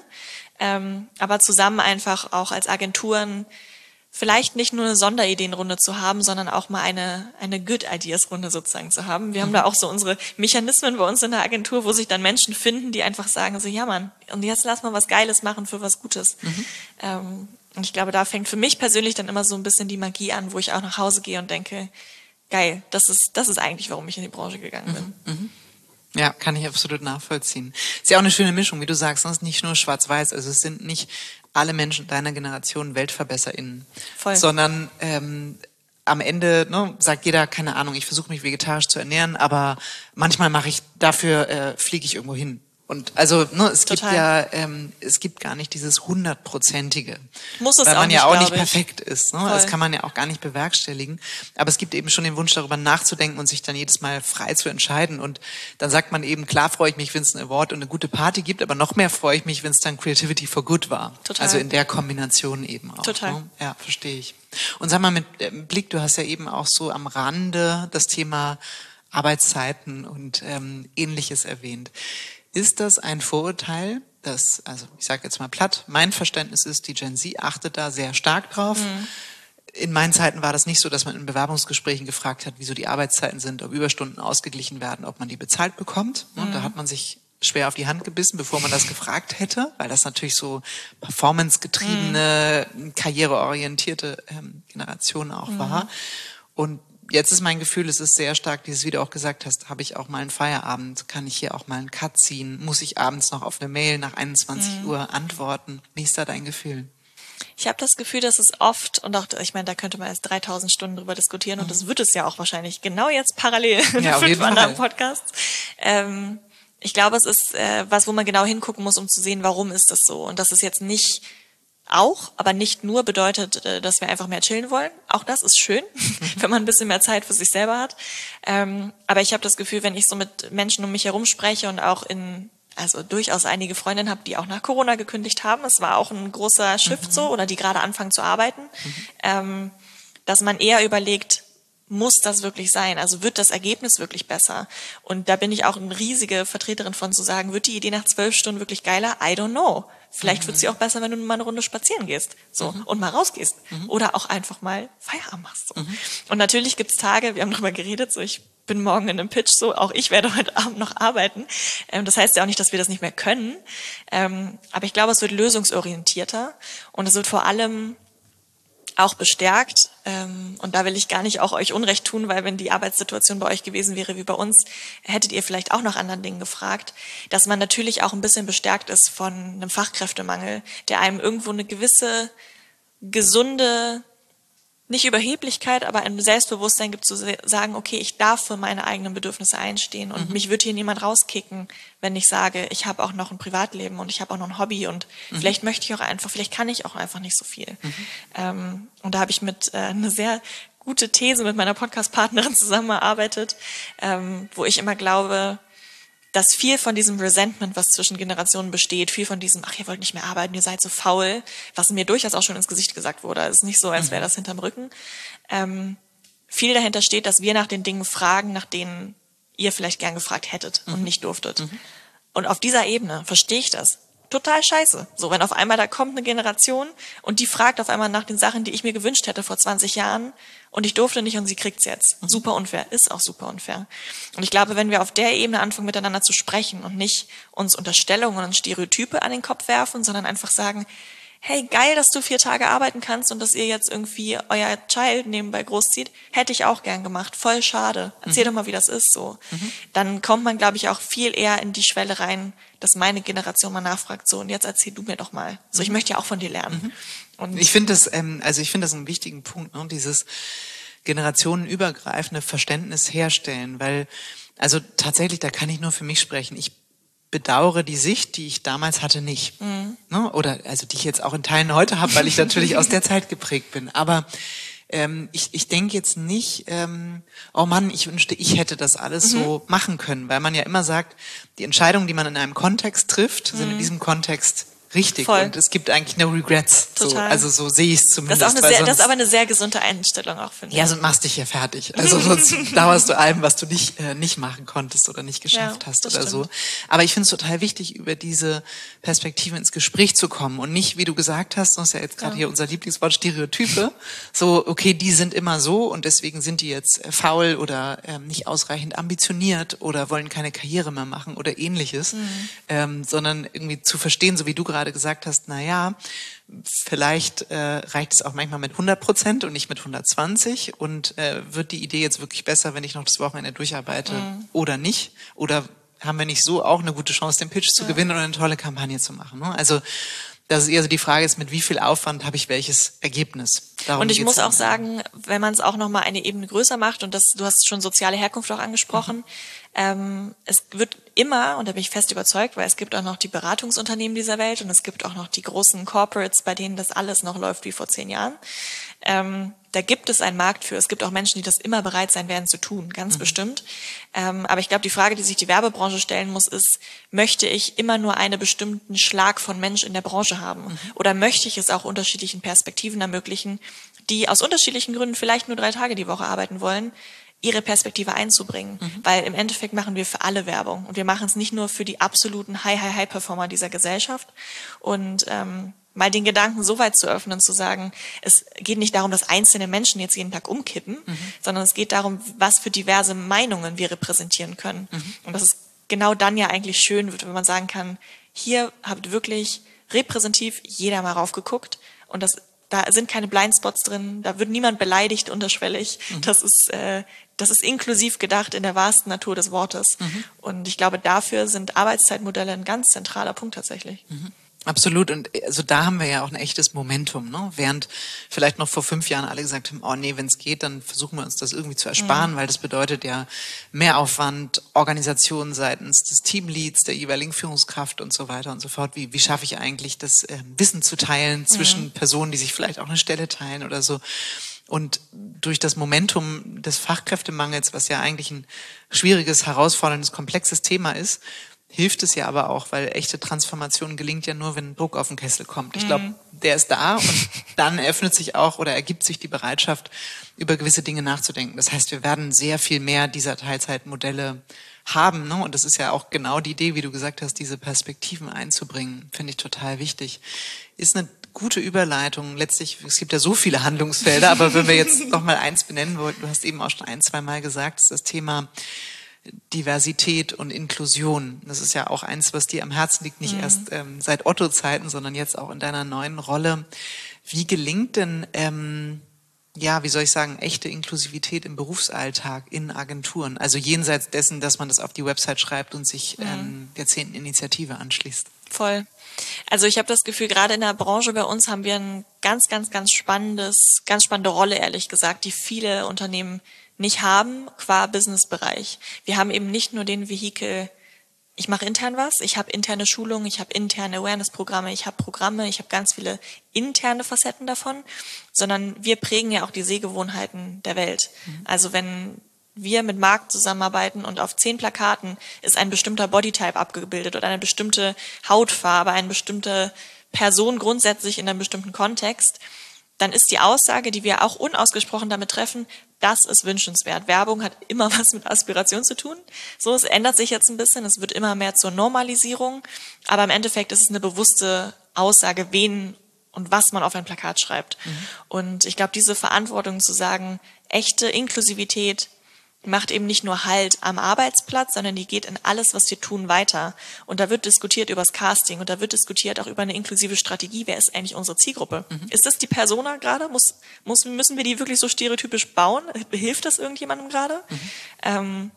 ähm, aber zusammen einfach auch als Agenturen vielleicht nicht nur eine Sonderideenrunde zu haben, sondern auch mal eine eine Good Ideas Runde sozusagen zu haben. Wir mhm. haben da auch so unsere Mechanismen bei uns in der Agentur, wo sich dann Menschen finden, die einfach sagen so, ja Mann, und jetzt lass mal was Geiles machen für was Gutes. Mhm. Ähm, und ich glaube, da fängt für mich persönlich dann immer so ein bisschen die Magie an, wo ich auch nach Hause gehe und denke, geil, das ist das ist eigentlich, warum ich in die Branche gegangen bin. Mhm. Ja, kann ich absolut nachvollziehen. Ist ja auch eine schöne Mischung, wie du sagst, es ist nicht nur schwarz-weiß, also es sind nicht alle Menschen deiner Generation WeltverbesserInnen, Voll. sondern ähm, am Ende ne, sagt jeder, keine Ahnung, ich versuche mich vegetarisch zu ernähren, aber manchmal mache ich dafür, äh, fliege ich irgendwo hin. Und also ne, es Total. gibt ja, ähm, es gibt gar nicht dieses hundertprozentige, muss es weil auch man nicht, ja auch nicht ich. perfekt ist. Ne? Das kann man ja auch gar nicht bewerkstelligen. Aber es gibt eben schon den Wunsch, darüber nachzudenken und sich dann jedes Mal frei zu entscheiden. Und dann sagt man eben, klar freue ich mich, wenn es einen Award und eine gute Party gibt, aber noch mehr freue ich mich, wenn es dann Creativity for Good war. Total. Also in der Kombination eben auch. Total. Ne? Ja, verstehe ich. Und sag mal mit ähm, Blick, du hast ja eben auch so am Rande das Thema Arbeitszeiten und ähm, Ähnliches erwähnt. Ist das ein Vorurteil, das, also ich sage jetzt mal platt, mein Verständnis ist, die Gen Z achtet da sehr stark drauf. Mhm. In meinen Zeiten war das nicht so, dass man in Bewerbungsgesprächen gefragt hat, wieso die Arbeitszeiten sind, ob Überstunden ausgeglichen werden, ob man die bezahlt bekommt. Mhm. Da hat man sich schwer auf die Hand gebissen, bevor man das gefragt hätte, weil das natürlich so performancegetriebene, mhm. karriereorientierte ähm, Generation auch mhm. war. Und jetzt ist mein Gefühl, es ist sehr stark, dieses, wie du auch gesagt hast, habe ich auch mal einen Feierabend, kann ich hier auch mal einen Cut ziehen, muss ich abends noch auf eine Mail nach einundzwanzig mhm. Uhr antworten. Wie ist da dein Gefühl? Ich habe das Gefühl, dass es oft, und auch, ich meine, da könnte man erst dreitausend Stunden drüber diskutieren, mhm. und das wird es ja auch wahrscheinlich genau jetzt parallel in ja, fünf anderen Podcasts. Ähm, ich glaube, es ist äh, was, wo man genau hingucken muss, um zu sehen, warum ist das so. Und das ist jetzt nicht auch, aber nicht nur bedeutet, dass wir einfach mehr chillen wollen. Auch das ist schön, wenn man ein bisschen mehr Zeit für sich selber hat. Ähm, aber ich habe das Gefühl, wenn ich so mit Menschen um mich herum spreche und auch in, also durchaus einige Freundinnen habe, die auch nach Corona gekündigt haben, es war auch ein großer Shift mhm. so, oder die gerade anfangen zu arbeiten, mhm. ähm, dass man eher überlegt, muss das wirklich sein? Also wird das Ergebnis wirklich besser? Und da bin ich auch eine riesige Vertreterin von, zu sagen, wird die Idee nach zwölf Stunden wirklich geiler? I don't know. Vielleicht mhm. wird sie auch besser, wenn du mal eine Runde spazieren gehst, so, mhm. und mal rausgehst. Mhm. Oder auch einfach mal Feierabend machst, so. Mhm. Und natürlich gibt's Tage, wir haben darüber geredet, so, ich bin morgen in einem Pitch, so, auch ich werde heute Abend noch arbeiten. Ähm, das heißt ja auch nicht, dass wir das nicht mehr können. Ähm, aber ich glaube, es wird lösungsorientierter und es wird vor allem auch bestärkt, ähm, und da will ich gar nicht auch euch Unrecht tun, weil wenn die Arbeitssituation bei euch gewesen wäre wie bei uns, hättet ihr vielleicht auch nach anderen Dingen gefragt, dass man natürlich auch ein bisschen bestärkt ist von einem Fachkräftemangel, der einem irgendwo eine gewisse gesunde, nicht Überheblichkeit, aber ein Selbstbewusstsein gibt, zu sagen, okay, ich darf für meine eigenen Bedürfnisse einstehen und mhm. mich wird hier niemand rauskicken, wenn ich sage, ich habe auch noch ein Privatleben und ich habe auch noch ein Hobby und mhm. vielleicht möchte ich auch einfach, vielleicht kann ich auch einfach nicht so viel. Mhm. Ähm, und da habe ich mit äh, eine sehr gute These mit meiner Podcast-Partnerin zusammengearbeitet, ähm, wo ich immer glaube, dass viel von diesem Resentment, was zwischen Generationen besteht, viel von diesem, ach, ihr wollt nicht mehr arbeiten, ihr seid so faul, was mir durchaus auch schon ins Gesicht gesagt wurde, es ist nicht so, als wäre das hinterm Rücken, ähm, viel dahinter steht, dass wir nach den Dingen fragen, nach denen ihr vielleicht gern gefragt hättet mhm. und nicht durftet. Mhm. Und auf dieser Ebene verstehe ich das. total scheiße. So, wenn auf einmal da kommt eine Generation und die fragt auf einmal nach den Sachen, die ich mir gewünscht hätte vor zwanzig Jahren und ich durfte nicht und sie kriegt's jetzt. Super unfair, ist auch super unfair. Und ich glaube, wenn wir auf der Ebene anfangen, miteinander zu sprechen und nicht uns Unterstellungen und Stereotype an den Kopf werfen, sondern einfach sagen, hey, geil, dass du vier Tage arbeiten kannst und dass ihr jetzt irgendwie euer Child nebenbei großzieht, hätte ich auch gern gemacht. Voll schade. Erzähl mhm. doch mal, wie das ist so. Mhm. Dann kommt man, glaube ich, auch viel eher in die Schwelle rein, dass meine Generation mal nachfragt, so, und jetzt erzähl du mir doch mal. So, ich möchte ja auch von dir lernen. Mhm. Und ich finde das, ähm, also ich finde das einen wichtigen Punkt, ne? Dieses generationenübergreifende Verständnis herstellen, weil, also tatsächlich, da kann ich nur für mich sprechen. Ich bedauere die Sicht, die ich damals hatte, nicht. Mhm. Ne? Oder also die ich jetzt auch in Teilen heute habe, weil ich natürlich aus der Zeit geprägt bin. Aber ähm, ich, ich denke jetzt nicht, ähm, oh Mann, ich wünschte, ich hätte das alles mhm. so machen können. Weil man ja immer sagt, die Entscheidungen, die man in einem Kontext trifft, mhm. sind in diesem Kontext richtig. Voll. Und es gibt eigentlich no regrets. Total. So, also so sehe ich es zumindest. Das ist, auch eine sehr, das ist aber eine sehr gesunde Einstellung auch, finde ich. Ja, sonst machst dich ja fertig. Also sonst dauerst du allem, was du nicht äh, nicht machen konntest oder nicht geschafft ja, hast oder stimmt. so. Aber ich finde es total wichtig, über diese Perspektive ins Gespräch zu kommen und nicht, wie du gesagt hast, das ist ja jetzt gerade ja. hier unser Lieblingswort, Stereotype. So, okay, die sind immer so und deswegen sind die jetzt faul oder ähm, nicht ausreichend ambitioniert oder wollen keine Karriere mehr machen oder ähnliches, mhm. ähm, sondern irgendwie zu verstehen, so wie du gerade gerade gesagt hast, na ja, vielleicht äh, reicht es auch manchmal mit hundert Prozent und nicht mit hundertzwanzig und äh, wird die Idee jetzt wirklich besser, wenn ich noch das Wochenende durcharbeite mhm. oder nicht? Oder haben wir nicht so auch eine gute Chance, den Pitch zu ja. gewinnen oder eine tolle Kampagne zu machen? Ne? Also das ist eher so die Frage ist, mit wie viel Aufwand habe ich welches Ergebnis? Darum und ich muss auch sagen, wenn man es auch nochmal eine Ebene größer macht, und das, du hast schon soziale Herkunft auch angesprochen, mhm. ähm, es wird immer, und da bin ich fest überzeugt, weil es gibt auch noch die Beratungsunternehmen dieser Welt und es gibt auch noch die großen Corporates, bei denen das alles noch läuft wie vor zehn Jahren. Ähm, da gibt es einen Markt für. Es gibt auch Menschen, die das immer bereit sein werden zu tun, ganz mhm. bestimmt. Ähm, aber ich glaube, die Frage, die sich die Werbebranche stellen muss, ist, möchte ich immer nur einen bestimmten Schlag von Mensch in der Branche haben? Mhm. Oder möchte ich es auch unterschiedlichen Perspektiven ermöglichen, die aus unterschiedlichen Gründen vielleicht nur drei Tage die Woche arbeiten wollen, ihre Perspektive einzubringen? Mhm. Weil im Endeffekt machen wir für alle Werbung. Und wir machen es nicht nur für die absoluten High-High-High-Performer dieser Gesellschaft. Und ähm, mal den Gedanken so weit zu öffnen, zu sagen, es geht nicht darum, dass einzelne Menschen jetzt jeden Tag umkippen, mhm. sondern es geht darum, was für diverse Meinungen wir repräsentieren können. Mhm. Und das ist genau dann ja eigentlich schön, wenn man sagen kann, hier habt wirklich repräsentativ jeder mal raufgeguckt und das, da sind keine Blindspots drin, da wird niemand beleidigt unterschwellig. Mhm. Das ist, äh, das ist inklusiv gedacht in der wahrsten Natur des Wortes. Mhm. Und ich glaube, dafür sind Arbeitszeitmodelle ein ganz zentraler Punkt tatsächlich. Mhm. Absolut. Und also da haben wir ja auch ein echtes Momentum, ne? Während vielleicht noch vor fünf Jahren alle gesagt haben, oh nee, wenn es geht, dann versuchen wir uns das irgendwie zu ersparen, mhm. weil das bedeutet ja Mehraufwand, Organisation seitens des Teamleads, der jeweiligen Führungskraft und so weiter und so fort. Wie, wie schaffe ich eigentlich, das äh, Wissen zu teilen zwischen mhm. Personen, die sich vielleicht auch eine Stelle teilen oder so. Und durch das Momentum des Fachkräftemangels, was ja eigentlich ein schwieriges, herausforderndes, komplexes Thema ist, hilft es ja aber auch, weil echte Transformation gelingt ja nur, wenn Druck auf den Kessel kommt. Ich glaube, der ist da und dann eröffnet sich auch oder ergibt sich die Bereitschaft, über gewisse Dinge nachzudenken. Das heißt, wir werden sehr viel mehr dieser Teilzeitmodelle haben, ne? Und das ist ja auch genau die Idee, wie du gesagt hast, diese Perspektiven einzubringen, finde ich total wichtig. Ist eine gute Überleitung. Letztlich, es gibt ja so viele Handlungsfelder, aber wenn wir jetzt noch mal eins benennen wollten, du hast eben auch schon ein, zwei Mal gesagt, ist das Thema Diversität und Inklusion. Das ist ja auch eins, was dir am Herzen liegt, nicht mhm. erst ähm, seit Otto-Zeiten, sondern jetzt auch in deiner neuen Rolle. Wie gelingt denn, ähm, ja, wie soll ich sagen, echte Inklusivität im Berufsalltag in Agenturen? Also jenseits dessen, dass man das auf die Website schreibt und sich mhm. ähm, der zehnten Initiative anschließt. Voll. Also ich habe das Gefühl, gerade in der Branche bei uns haben wir ein ganz, ganz, ganz spannendes, ganz spannende Rolle, ehrlich gesagt, die viele Unternehmen nicht haben qua Businessbereich. Wir haben eben nicht nur den Vehikel, ich mache intern was, ich habe interne Schulungen, ich habe interne Awareness-Programme, ich habe Programme, ich habe ganz viele interne Facetten davon, sondern wir prägen ja auch die Sehgewohnheiten der Welt. Mhm. Also wenn wir mit Markt zusammenarbeiten und auf zehn Plakaten ist ein bestimmter Bodytype abgebildet oder eine bestimmte Hautfarbe, eine bestimmte Person grundsätzlich in einem bestimmten Kontext, dann ist die Aussage, die wir auch unausgesprochen damit treffen, das ist wünschenswert. Werbung hat immer was mit Aspiration zu tun. So, es ändert sich jetzt ein bisschen, es wird immer mehr zur Normalisierung, aber im Endeffekt ist es eine bewusste Aussage, wen und was man auf ein Plakat schreibt. Mhm. Und ich glaube, diese Verantwortung zu sagen, echte Inklusivität macht eben nicht nur Halt am Arbeitsplatz, sondern die geht in alles, was wir tun, weiter. Und da wird diskutiert über das Casting und da wird diskutiert auch über eine inklusive Strategie. Wer ist eigentlich unsere Zielgruppe? Mhm. Ist das die Persona gerade? Muss, muss, müssen wir die wirklich so stereotypisch bauen? Hilft das irgendjemandem gerade? Mhm. Ähm,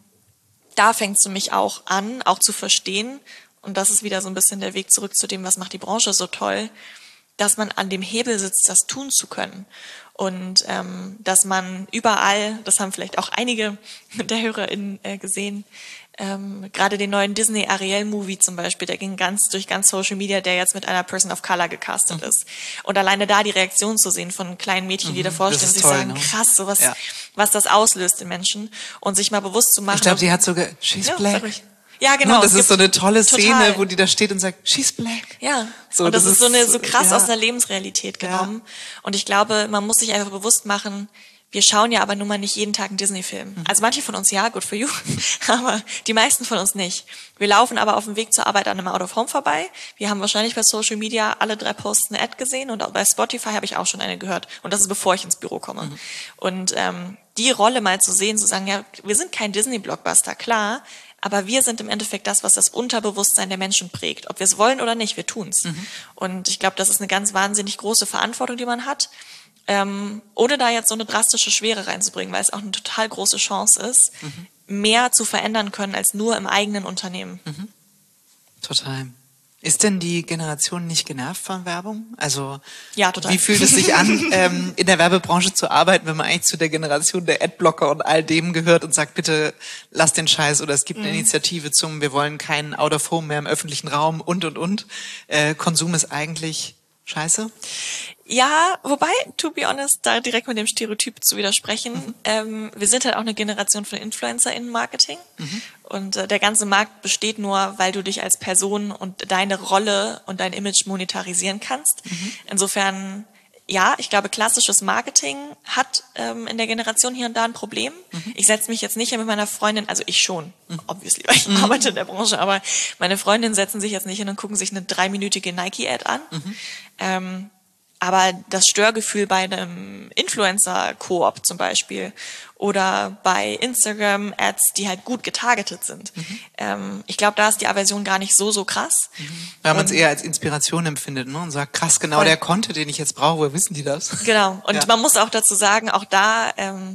da fängt es für mich auch an, auch zu verstehen. Und das ist wieder so ein bisschen der Weg zurück zu dem, was macht die Branche so toll, dass man an dem Hebel sitzt, das tun zu können. Und ähm, dass man überall, das haben vielleicht auch einige der HörerInnen äh, gesehen, ähm, gerade den neuen Disney-Ariel-Movie zum Beispiel, der ging ganz durch ganz Social Media, der jetzt mit einer Person of Color gecastet mhm. ist. Und alleine da die Reaktion zu sehen von kleinen Mädchen, die mhm, davor stehen und sich toll, sagen, ne? krass, so was, ja. was das auslöst in Menschen. Und sich mal bewusst zu machen. Ich glaube, die hat sogar, she's ja, black. Ja, genau. Das ist so eine tolle Szene, total. wo die da steht und sagt, she's black. Ja, so, und das, das ist so eine so krass ja. aus einer Lebensrealität genommen. Ja. Und ich glaube, man muss sich einfach bewusst machen, wir schauen ja aber nun mal nicht jeden Tag einen Disney-Film. Mhm. Also manche von uns ja, good for you, aber die meisten von uns nicht. Wir laufen aber auf dem Weg zur Arbeit an einem Out of Home vorbei. Wir haben wahrscheinlich bei Social Media alle drei Posts eine Ad gesehen und auch bei Spotify habe ich auch schon eine gehört. Und das ist bevor ich ins Büro komme. Mhm. Und ähm, die Rolle mal zu sehen, zu sagen, ja, wir sind kein Disney-Blockbuster, klar, aber wir sind im Endeffekt das, was das Unterbewusstsein der Menschen prägt. Ob wir es wollen oder nicht, wir tun's. Mhm. Und ich glaube, das ist eine ganz wahnsinnig große Verantwortung, die man hat, ähm, ohne da jetzt so eine drastische Schwere reinzubringen, weil es auch eine total große Chance ist, mhm. mehr zu verändern können als nur im eigenen Unternehmen. Mhm. Total. Ist denn die Generation nicht genervt von Werbung? Also ja, total. Wie fühlt es sich an, ähm, in der Werbebranche zu arbeiten, wenn man eigentlich zu der Generation der Adblocker und all dem gehört und sagt, bitte lass den Scheiß oder es gibt eine mhm. Initiative zum, wir wollen keinen Out of Home mehr im öffentlichen Raum und, und, und. Äh, Konsum ist eigentlich scheiße? Ja, wobei, to be honest, da direkt mit dem Stereotyp zu widersprechen, mhm. ähm, wir sind halt auch eine Generation von InfluencerInnen-Marketing mhm. und äh, der ganze Markt besteht nur, weil du dich als Person und deine Rolle und dein Image monetarisieren kannst. Mhm. Insofern, ja, ich glaube, klassisches Marketing hat ähm, in der Generation hier und da ein Problem. Mhm. Ich setze mich jetzt nicht mit meiner Freundin, also ich schon, mhm. obviously, weil ich mhm. arbeite in der Branche, aber meine Freundinnen setzen sich jetzt nicht hin und gucken sich eine dreiminütige Nike-Ad an. Mhm. Ähm, Aber das Störgefühl bei einem Influencer-Koop zum Beispiel oder bei Instagram-Ads, die halt gut getargetet sind. Mhm. Ähm, ich glaube, da ist die Aversion gar nicht so, so krass. Mhm. Weil man es eher als Inspiration empfindet, ne? Und sagt, krass, genau voll. Der Content, den ich jetzt brauche, woher wissen die das? Genau. Und ja. man muss auch dazu sagen, auch da, ähm,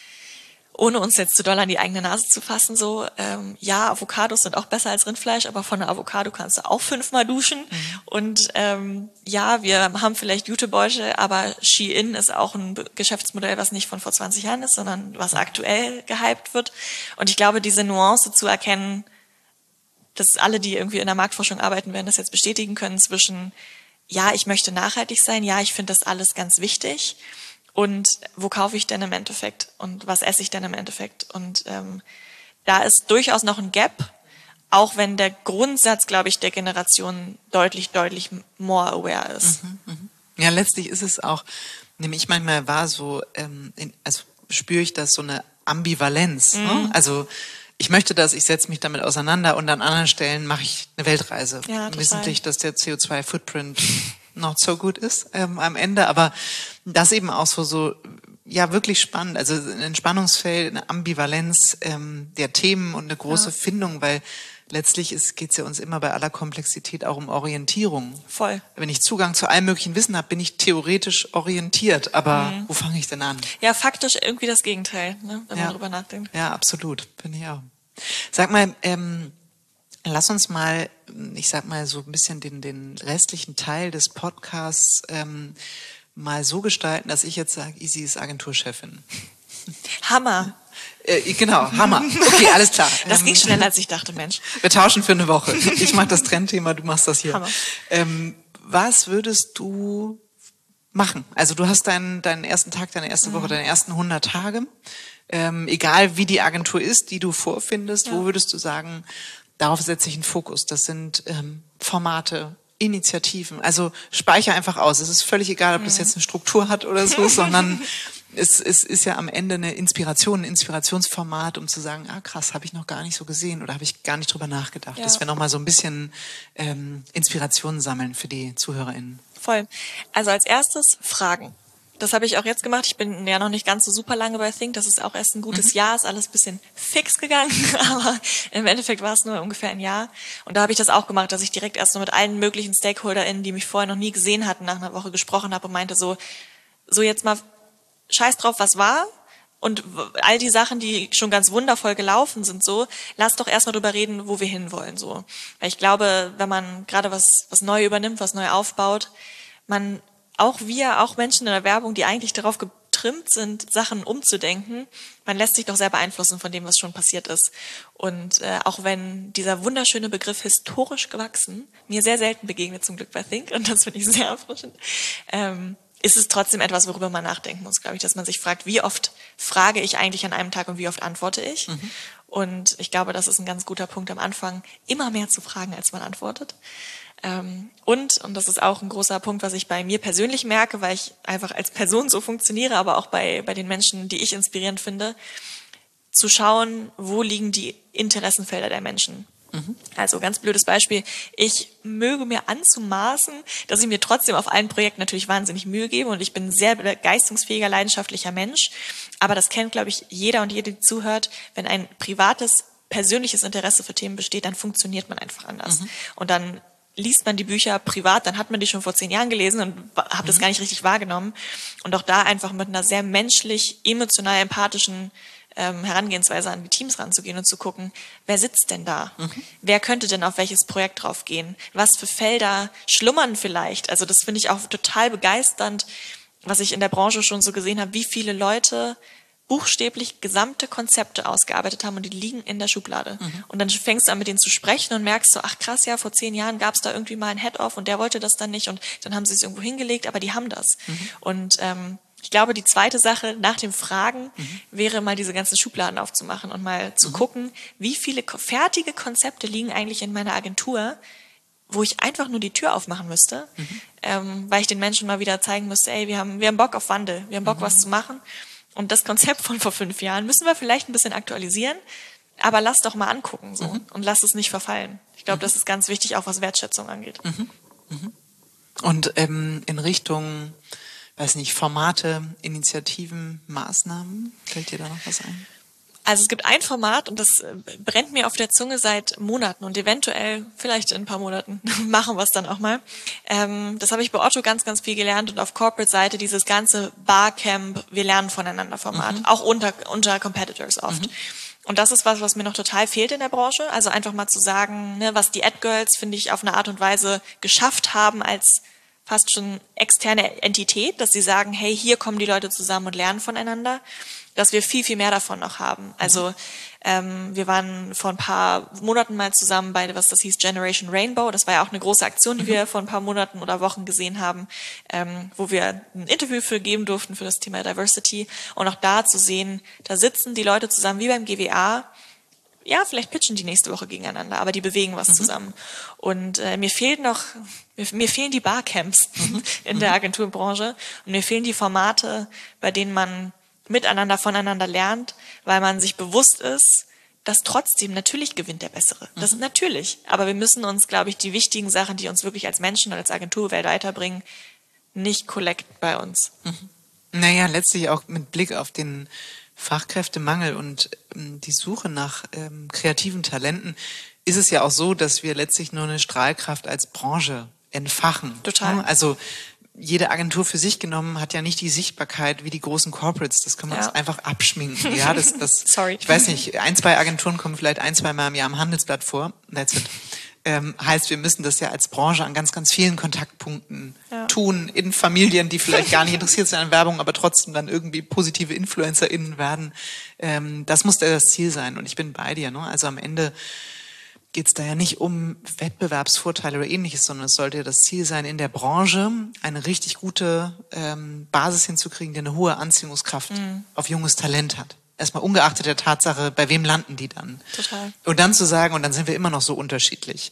ohne uns jetzt zu doll an die eigene Nase zu fassen, so, ähm, ja, Avocados sind auch besser als Rindfleisch, aber von einer Avocado kannst du auch fünfmal duschen. Mhm. Und ähm, ja, wir haben vielleicht Jutebeutel, aber Shein ist auch ein Geschäftsmodell, was nicht von vor zwanzig Jahren ist, sondern was aktuell gehypt wird. Und ich glaube, diese Nuance zu erkennen, dass alle, die irgendwie in der Marktforschung arbeiten, werden das jetzt bestätigen können, zwischen, ja, ich möchte nachhaltig sein, ja, ich finde das alles ganz wichtig, und wo kaufe ich denn im Endeffekt und was esse ich denn im Endeffekt? Und ähm, da ist durchaus noch ein Gap, auch wenn der Grundsatz, glaube ich, der Generation deutlich, deutlich more aware ist. Mhm, mh. Ja, letztlich ist es auch, nämlich manchmal war so, ähm, in, also spüre ich das so eine Ambivalenz. Mhm. Ne? Also ich möchte das, ich setze mich damit auseinander und an anderen Stellen mache ich eine Weltreise. Ja, total. Wissentlich, dass der C O zwei Footprint not so gut ist ähm, am Ende, aber das eben auch so, so ja wirklich spannend, also ein Spannungsfeld, eine Ambivalenz ähm, der Themen und eine große ja. Findung, weil letztlich geht es ja uns immer bei aller Komplexität auch um Orientierung. Voll. Wenn ich Zugang zu allem möglichen Wissen habe, bin ich theoretisch orientiert, aber mhm. wo fange ich denn an? Ja, faktisch irgendwie das Gegenteil, ne, wenn ja. man drüber nachdenkt. Ja, absolut, bin ich auch. Sag mal, ähm, lass uns mal, ich sag mal so ein bisschen den, den restlichen Teil des Podcasts ähm, mal so gestalten, dass ich jetzt sage, Isi ist Agenturchefin. Hammer. Äh, genau, Hammer. Okay, alles klar. Das ähm, ging schneller, als ich dachte, Mensch. Wir tauschen für eine Woche. Ich mache das Trendthema, du machst das hier. Hammer. Ähm, was würdest du machen? Also du hast deinen, deinen ersten Tag, deine erste Woche, mhm. deine ersten hundert Tage. Ähm, egal wie die Agentur ist, die du vorfindest, ja. wo würdest du sagen, darauf setze ich einen Fokus? Das sind ähm, Formate, Initiativen. Also speicher einfach aus. Es ist völlig egal, ob das jetzt eine Struktur hat oder so, sondern es, es ist ja am Ende eine Inspiration, ein Inspirationsformat, um zu sagen, ah krass, habe ich noch gar nicht so gesehen oder habe ich gar nicht drüber nachgedacht. Ja. Dass wir nochmal so ein bisschen ähm, Inspirationen sammeln für die ZuhörerInnen. Voll. Also als erstes Fragen. Das habe ich auch jetzt gemacht. Ich bin ja noch nicht ganz so super lange bei Think. Das ist auch erst ein gutes mhm. Jahr. Ist alles ein bisschen fix gegangen. Aber im Endeffekt war es nur ungefähr ein Jahr. Und da habe ich das auch gemacht, dass ich direkt erst nur mit allen möglichen StakeholderInnen, die mich vorher noch nie gesehen hatten, nach einer Woche gesprochen habe und meinte so, so jetzt mal scheiß drauf, was war. Und all die Sachen, die schon ganz wundervoll gelaufen sind, so, lass doch erstmal drüber reden, wo wir hinwollen, so. Weil ich glaube, wenn man gerade was, was neu übernimmt, was neu aufbaut, man, auch wir, auch Menschen in der Werbung, die eigentlich darauf getrimmt sind, Sachen umzudenken, man lässt sich doch sehr beeinflussen von dem, was schon passiert ist. Und äh, auch wenn dieser wunderschöne Begriff historisch gewachsen mir sehr selten begegnet, zum Glück bei Think, und das finde ich sehr erfrischend, ähm, ist es trotzdem etwas, worüber man nachdenken muss, glaube ich, dass man sich fragt, wie oft frage ich eigentlich an einem Tag und wie oft antworte ich? Mhm. Und ich glaube, das ist ein ganz guter Punkt am Anfang, immer mehr zu fragen, als man antwortet. Und, und das ist auch ein großer Punkt, was ich bei mir persönlich merke, weil ich einfach als Person so funktioniere, aber auch bei, bei den Menschen, die ich inspirierend finde, zu schauen, wo liegen die Interessenfelder der Menschen. Mhm. Also ganz blödes Beispiel, ich möge mir anzumaßen, dass ich mir trotzdem auf allen Projekten natürlich wahnsinnig Mühe gebe und ich bin ein sehr begeisterungsfähiger, leidenschaftlicher Mensch, aber das kennt, glaube ich, jeder und jede, die zuhört, wenn ein privates, persönliches Interesse für Themen besteht, dann funktioniert man einfach anders. Mhm. Und dann liest man die Bücher privat, dann hat man die schon vor zehn Jahren gelesen und hat das gar nicht richtig wahrgenommen. Und auch da einfach mit einer sehr menschlich, emotional, empathischen ähm, Herangehensweise an die Teams ranzugehen und zu gucken, wer sitzt denn da? Mhm. Wer könnte denn auf welches Projekt draufgehen? Was für Felder schlummern vielleicht? Also das finde ich auch total begeisternd, was ich in der Branche schon so gesehen habe, wie viele Leute buchstäblich gesamte Konzepte ausgearbeitet haben und die liegen in der Schublade. Mhm. Und dann fängst du an, mit denen zu sprechen und merkst so, ach krass, ja, vor zehn Jahren gab es da irgendwie mal ein Head-Off und der wollte das dann nicht und dann haben sie es irgendwo hingelegt, aber die haben das. Mhm. Und ähm, ich glaube, die zweite Sache nach dem Fragen mhm. wäre mal diese ganzen Schubladen aufzumachen und mal zu mhm. gucken, wie viele fertige Konzepte liegen eigentlich in meiner Agentur, wo ich einfach nur die Tür aufmachen müsste, mhm. ähm, weil ich den Menschen mal wieder zeigen müsste, ey, wir haben, wir haben Bock auf Wandel, wir haben Bock, mhm. was zu machen. Und das Konzept von vor fünf Jahren müssen wir vielleicht ein bisschen aktualisieren, aber lass doch mal angucken so mhm. und lass es nicht verfallen. Ich glaube, mhm. das ist ganz wichtig, auch was Wertschätzung angeht. Mhm. Mhm. Und ähm, in Richtung, weiß nicht, Formate, Initiativen, Maßnahmen, fällt dir da noch was ein? Also es gibt ein Format und das brennt mir auf der Zunge seit Monaten und eventuell, vielleicht in ein paar Monaten, machen wir es dann auch mal. Ähm, das habe ich bei Otto ganz, ganz viel gelernt und auf Corporate-Seite dieses ganze Barcamp, wir lernen voneinander Format, mhm. auch unter, unter Competitors oft. Mhm. Und das ist was, was mir noch total fehlt in der Branche. Also einfach mal zu sagen, ne, was die Ad-Girls, finde ich, auf eine Art und Weise geschafft haben als fast schon externe Entität, dass sie sagen, hey, hier kommen die Leute zusammen und lernen voneinander, dass wir viel, viel mehr davon noch haben. Also ähm, wir waren vor ein paar Monaten mal zusammen bei, was das hieß, Generation Rainbow. Das war ja auch eine große Aktion, die wir vor ein paar Monaten oder Wochen gesehen haben, ähm, wo wir ein Interview für geben durften für das Thema Diversity. Und auch da zu sehen, da sitzen die Leute zusammen wie beim G W A. Ja, vielleicht pitchen die nächste Woche gegeneinander, aber die bewegen was mhm. zusammen. Und äh, mir fehlt noch, mir, mir fehlen die Barcamps mhm. in der Agenturbranche und mir fehlen die Formate, bei denen man miteinander voneinander lernt, weil man sich bewusst ist, dass trotzdem natürlich gewinnt der Bessere. Das ist natürlich. Aber wir müssen uns, glaube ich, die wichtigen Sachen, die uns wirklich als Menschen und als Agentur weiterbringen, nicht collect bei uns. Mhm. Naja, letztlich auch mit Blick auf den Fachkräftemangel und ähm, die Suche nach ähm, kreativen Talenten ist es ja auch so, dass wir letztlich nur eine Strahlkraft als Branche entfachen. Total. Also jede Agentur für sich genommen hat ja nicht die Sichtbarkeit wie die großen Corporates. Das kann man ja. uns einfach abschminken. Ja, das, das, Sorry. Ich weiß nicht, ein, zwei Agenturen kommen vielleicht ein, zwei Mal im Jahr im Handelsblatt vor. That's it. Ähm, heißt, wir müssen das ja als Branche an ganz, ganz vielen Kontaktpunkten ja. tun, in Familien, die vielleicht gar nicht interessiert sind an Werbung, aber trotzdem dann irgendwie positive InfluencerInnen werden. Ähm, das muss das Ziel sein. Und ich bin bei dir, ne? Also am Ende geht es da ja nicht um Wettbewerbsvorteile oder ähnliches, sondern es sollte ja das Ziel sein, in der Branche eine richtig gute ähm, Basis hinzukriegen, die eine hohe Anziehungskraft mhm. auf junges Talent hat. Erstmal ungeachtet der Tatsache, bei wem landen die dann? Total. Und dann zu sagen, und dann sind wir immer noch so unterschiedlich.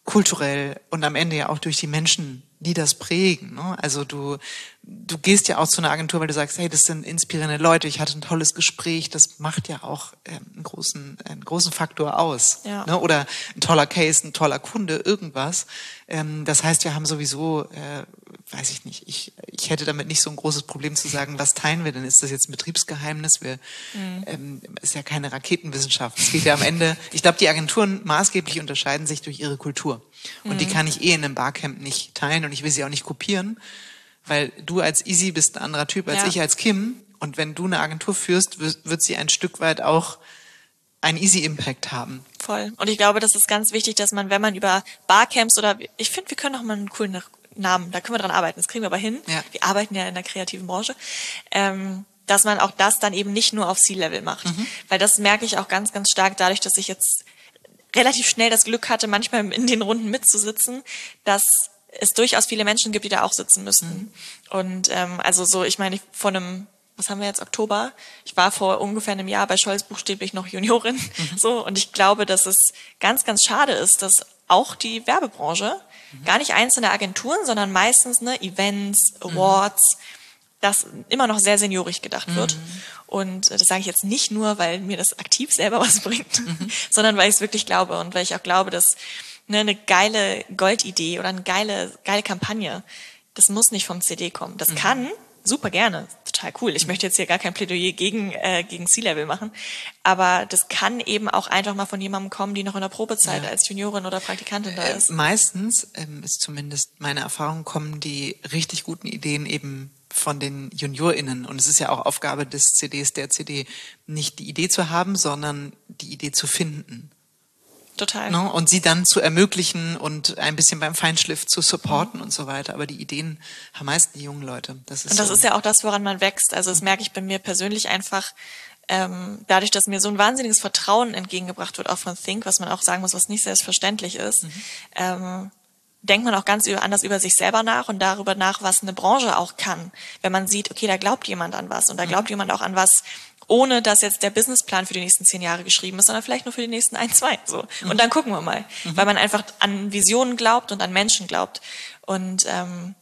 kulturell und am Ende ja auch durch die Menschen, die das prägen. Ne? Also du, du gehst ja auch zu einer Agentur, weil du sagst, hey, das sind inspirierende Leute, ich hatte ein tolles Gespräch, das macht ja auch ähm, einen großen, einen großen Faktor aus. Ja. Ne? Oder ein toller Case, ein toller Kunde, irgendwas. Ähm, das heißt, wir haben sowieso, äh, weiß ich nicht, ich, ich hätte damit nicht so ein großes Problem zu sagen, was teilen wir denn? Ist das jetzt ein Betriebsgeheimnis? Wir, mhm. ähm, ist ja keine Raketenwissenschaft. Es geht ja am Ende, ich glaube, die Agenturen maßgeblich unterscheiden sich durch ihre Kultur. Und mhm. die kann ich eh in einem Barcamp nicht teilen und ich will sie auch nicht kopieren, weil du als Easy bist ein anderer Typ als ja. ich als Kim. Und wenn du eine Agentur führst, wird, wird sie ein Stück weit auch einen Easy-Impact haben. Voll. Und ich glaube, das ist ganz wichtig, dass man, wenn man über Barcamps oder, ich finde, wir können auch mal einen coolen Namen, da können wir dran arbeiten, das kriegen wir aber hin. Ja. Wir arbeiten ja in der kreativen Branche. Ähm, dass man auch das dann eben nicht nur auf C-Level macht. Mhm. Weil das merke ich auch ganz, ganz stark dadurch, dass ich jetzt relativ schnell das Glück hatte, manchmal in den Runden mitzusitzen, dass es durchaus viele Menschen gibt, die da auch sitzen müssten. Mhm. Und ähm, also so, ich meine, vor einem, was haben wir jetzt, Oktober? Ich war vor ungefähr einem Jahr bei Scholz buchstäblich noch Juniorin. Mhm. So, und ich glaube, dass es ganz, ganz schade ist, dass auch die Werbebranche, mhm. gar nicht einzelne Agenturen, sondern meistens ne, Events, Awards, mhm. das immer noch sehr seniorisch gedacht mhm. wird. Und das sage ich jetzt nicht nur, weil mir das aktiv selber was bringt, mhm. sondern weil ich es wirklich glaube und weil ich auch glaube, dass ne, eine geile Goldidee oder eine geile, geile Kampagne, das muss nicht vom C D kommen. Das mhm. kann, super gerne, total cool. Ich mhm. möchte jetzt hier gar kein Plädoyer gegen, äh, gegen C-Level machen, aber das kann eben auch einfach mal von jemandem kommen, die noch in der Probezeit ja. als Juniorin oder Praktikantin da ist. Äh, meistens ähm, ist zumindest meine Erfahrung, kommen die richtig guten Ideen eben von den JuniorInnen. Und es ist ja auch Aufgabe des C Ds, der C D, nicht die Idee zu haben, sondern die Idee zu finden. Total. Ne? Und sie dann zu ermöglichen und ein bisschen beim Feinschliff zu supporten mhm. und so weiter. Aber die Ideen haben meist die jungen Leute. Das ist und das so. ist ja auch das, woran man wächst. Also das merke ich bei mir persönlich einfach, ähm, dadurch, dass mir so ein wahnsinniges Vertrauen entgegengebracht wird, auch von Think, was man auch sagen muss, was nicht selbstverständlich ist, mhm. ähm, denkt man auch ganz anders über sich selber nach und darüber nach, was eine Branche auch kann. Wenn man sieht, okay, da glaubt jemand an was und da glaubt mhm. jemand auch an was, ohne dass jetzt der Businessplan für die nächsten zehn Jahre geschrieben ist, sondern vielleicht nur für die nächsten ein, zwei. So. Mhm. Und dann gucken wir mal. Mhm. Weil man einfach an Visionen glaubt und an Menschen glaubt. Und ähm,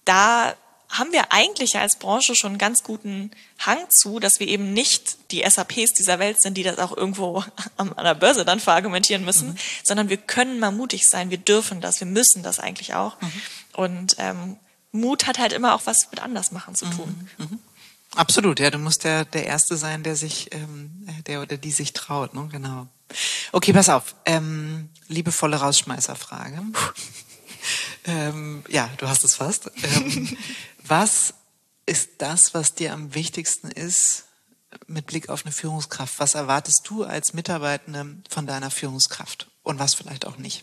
da haben wir eigentlich als Branche schon einen ganz guten Hang zu, dass wir eben nicht die S A Ps dieser Welt sind, die das auch irgendwo an der Börse dann verargumentieren müssen, mhm. sondern wir können mal mutig sein, wir dürfen das, wir müssen das eigentlich auch. Mhm. Und ähm, Mut hat halt immer auch was mit Andersmachen zu tun. Mhm. Mhm. Absolut, ja, du musst der der Erste sein, der sich, ähm, der oder die sich traut, ne? Genau. Okay, pass auf. Ähm, liebevolle Rausschmeißerfrage. ähm, ja, du hast es fast. Ähm, was ist das, was dir am wichtigsten ist mit Blick auf eine Führungskraft? Was erwartest du als Mitarbeitende von deiner Führungskraft? Und was vielleicht auch nicht?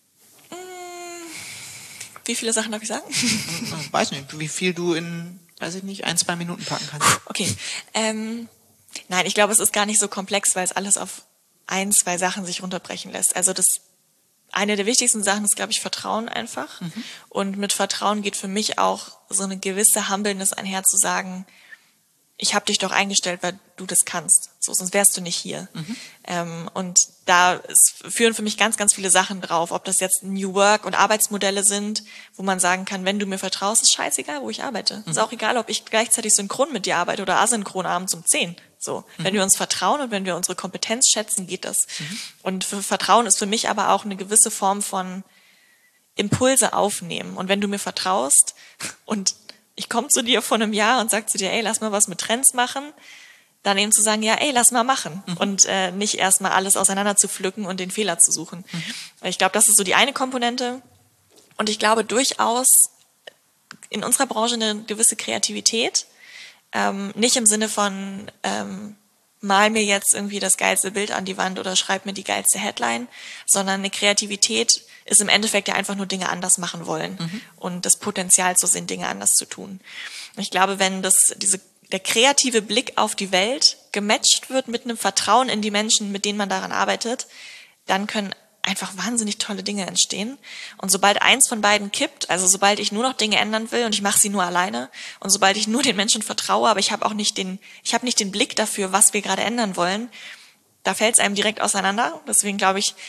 Wie viele Sachen darf ich sagen? Ich weiß nicht, wie viel du in, weiß ich nicht, ein, zwei Minuten packen kannst. Okay. Ähm, nein, ich glaube, es ist gar nicht so komplex, weil es alles auf ein, zwei Sachen sich runterbrechen lässt. Also das eine der wichtigsten Sachen ist, glaube ich, Vertrauen einfach. Mhm. Und mit Vertrauen geht für mich auch so eine gewisse Humbleness einher, zu sagen, ich habe dich doch eingestellt, weil du das kannst. So, sonst wärst du nicht hier. Mhm. Ähm, und da ist, führen für mich ganz, ganz viele Sachen drauf. Ob das jetzt New Work und Arbeitsmodelle sind, wo man sagen kann, wenn du mir vertraust, ist scheißegal, wo ich arbeite. Mhm. Ist auch egal, ob ich gleichzeitig synchron mit dir arbeite oder asynchron abends um zehn. So, mhm. wenn wir uns vertrauen und wenn wir unsere Kompetenz schätzen, geht das. Mhm. Und für Vertrauen ist für mich aber auch eine gewisse Form von Impulse aufnehmen. Und wenn du mir vertraust und ich komme zu dir vor einem Jahr und sag zu dir, ey, lass mal was mit Trends machen, dann eben zu sagen, ja, ey, lass mal machen. Mhm. Und äh, nicht erstmal alles auseinander zu pflücken und den Fehler zu suchen. Mhm. Ich glaube, das ist so die eine Komponente. Und ich glaube durchaus in unserer Branche eine gewisse Kreativität. Ähm, nicht im Sinne von, ähm, mal mir jetzt irgendwie das geilste Bild an die Wand oder schreib mir die geilste Headline, sondern eine Kreativität ist im Endeffekt ja einfach nur Dinge anders machen wollen mhm. und das Potenzial zu sehen, Dinge anders zu tun. Und ich glaube, wenn das, diese, der kreative Blick auf die Welt gematcht wird mit einem Vertrauen in die Menschen, mit denen man daran arbeitet, dann können einfach wahnsinnig tolle Dinge entstehen. Und sobald eins von beiden kippt, also sobald ich nur noch Dinge ändern will und ich mache sie nur alleine und sobald ich nur den Menschen vertraue, aber ich habe auch nicht den, ich habe nicht den Blick dafür, was wir gerade ändern wollen, da fällt es einem direkt auseinander. Deswegen glaube ich,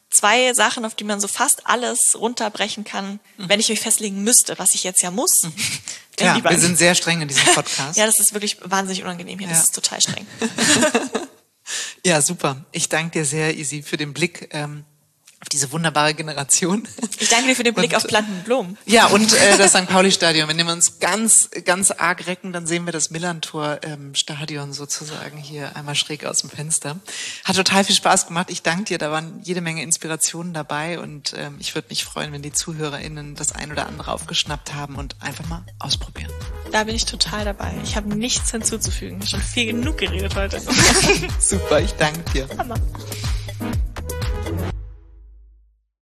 zwei Sachen, auf die man so fast alles runterbrechen kann, mhm. wenn ich mich festlegen müsste, was ich jetzt ja muss. Mhm. Ja, wir sind sehr streng in diesem Podcast. Ja, das ist wirklich wahnsinnig unangenehm hier. Ja. Das ist total streng. Ja, super. Ich danke dir sehr, Isi, für den Blick ähm, auf diese wunderbare Generation. Ich danke dir für den Blick und, auf Planten und Blumen. Ja, und äh, das Sankt Pauli-Stadion. Wenn wir uns ganz, ganz arg recken, dann sehen wir das Millerntor-Stadion ähm, sozusagen hier einmal schräg aus dem Fenster. Hat total viel Spaß gemacht. Ich danke dir. Da waren jede Menge Inspirationen dabei und ähm, ich würde mich freuen, wenn die ZuhörerInnen das ein oder andere aufgeschnappt haben und einfach mal ausprobieren. Da bin ich total dabei. Ich habe nichts hinzuzufügen. Schon viel genug geredet heute. Super, ich danke dir. Hammer.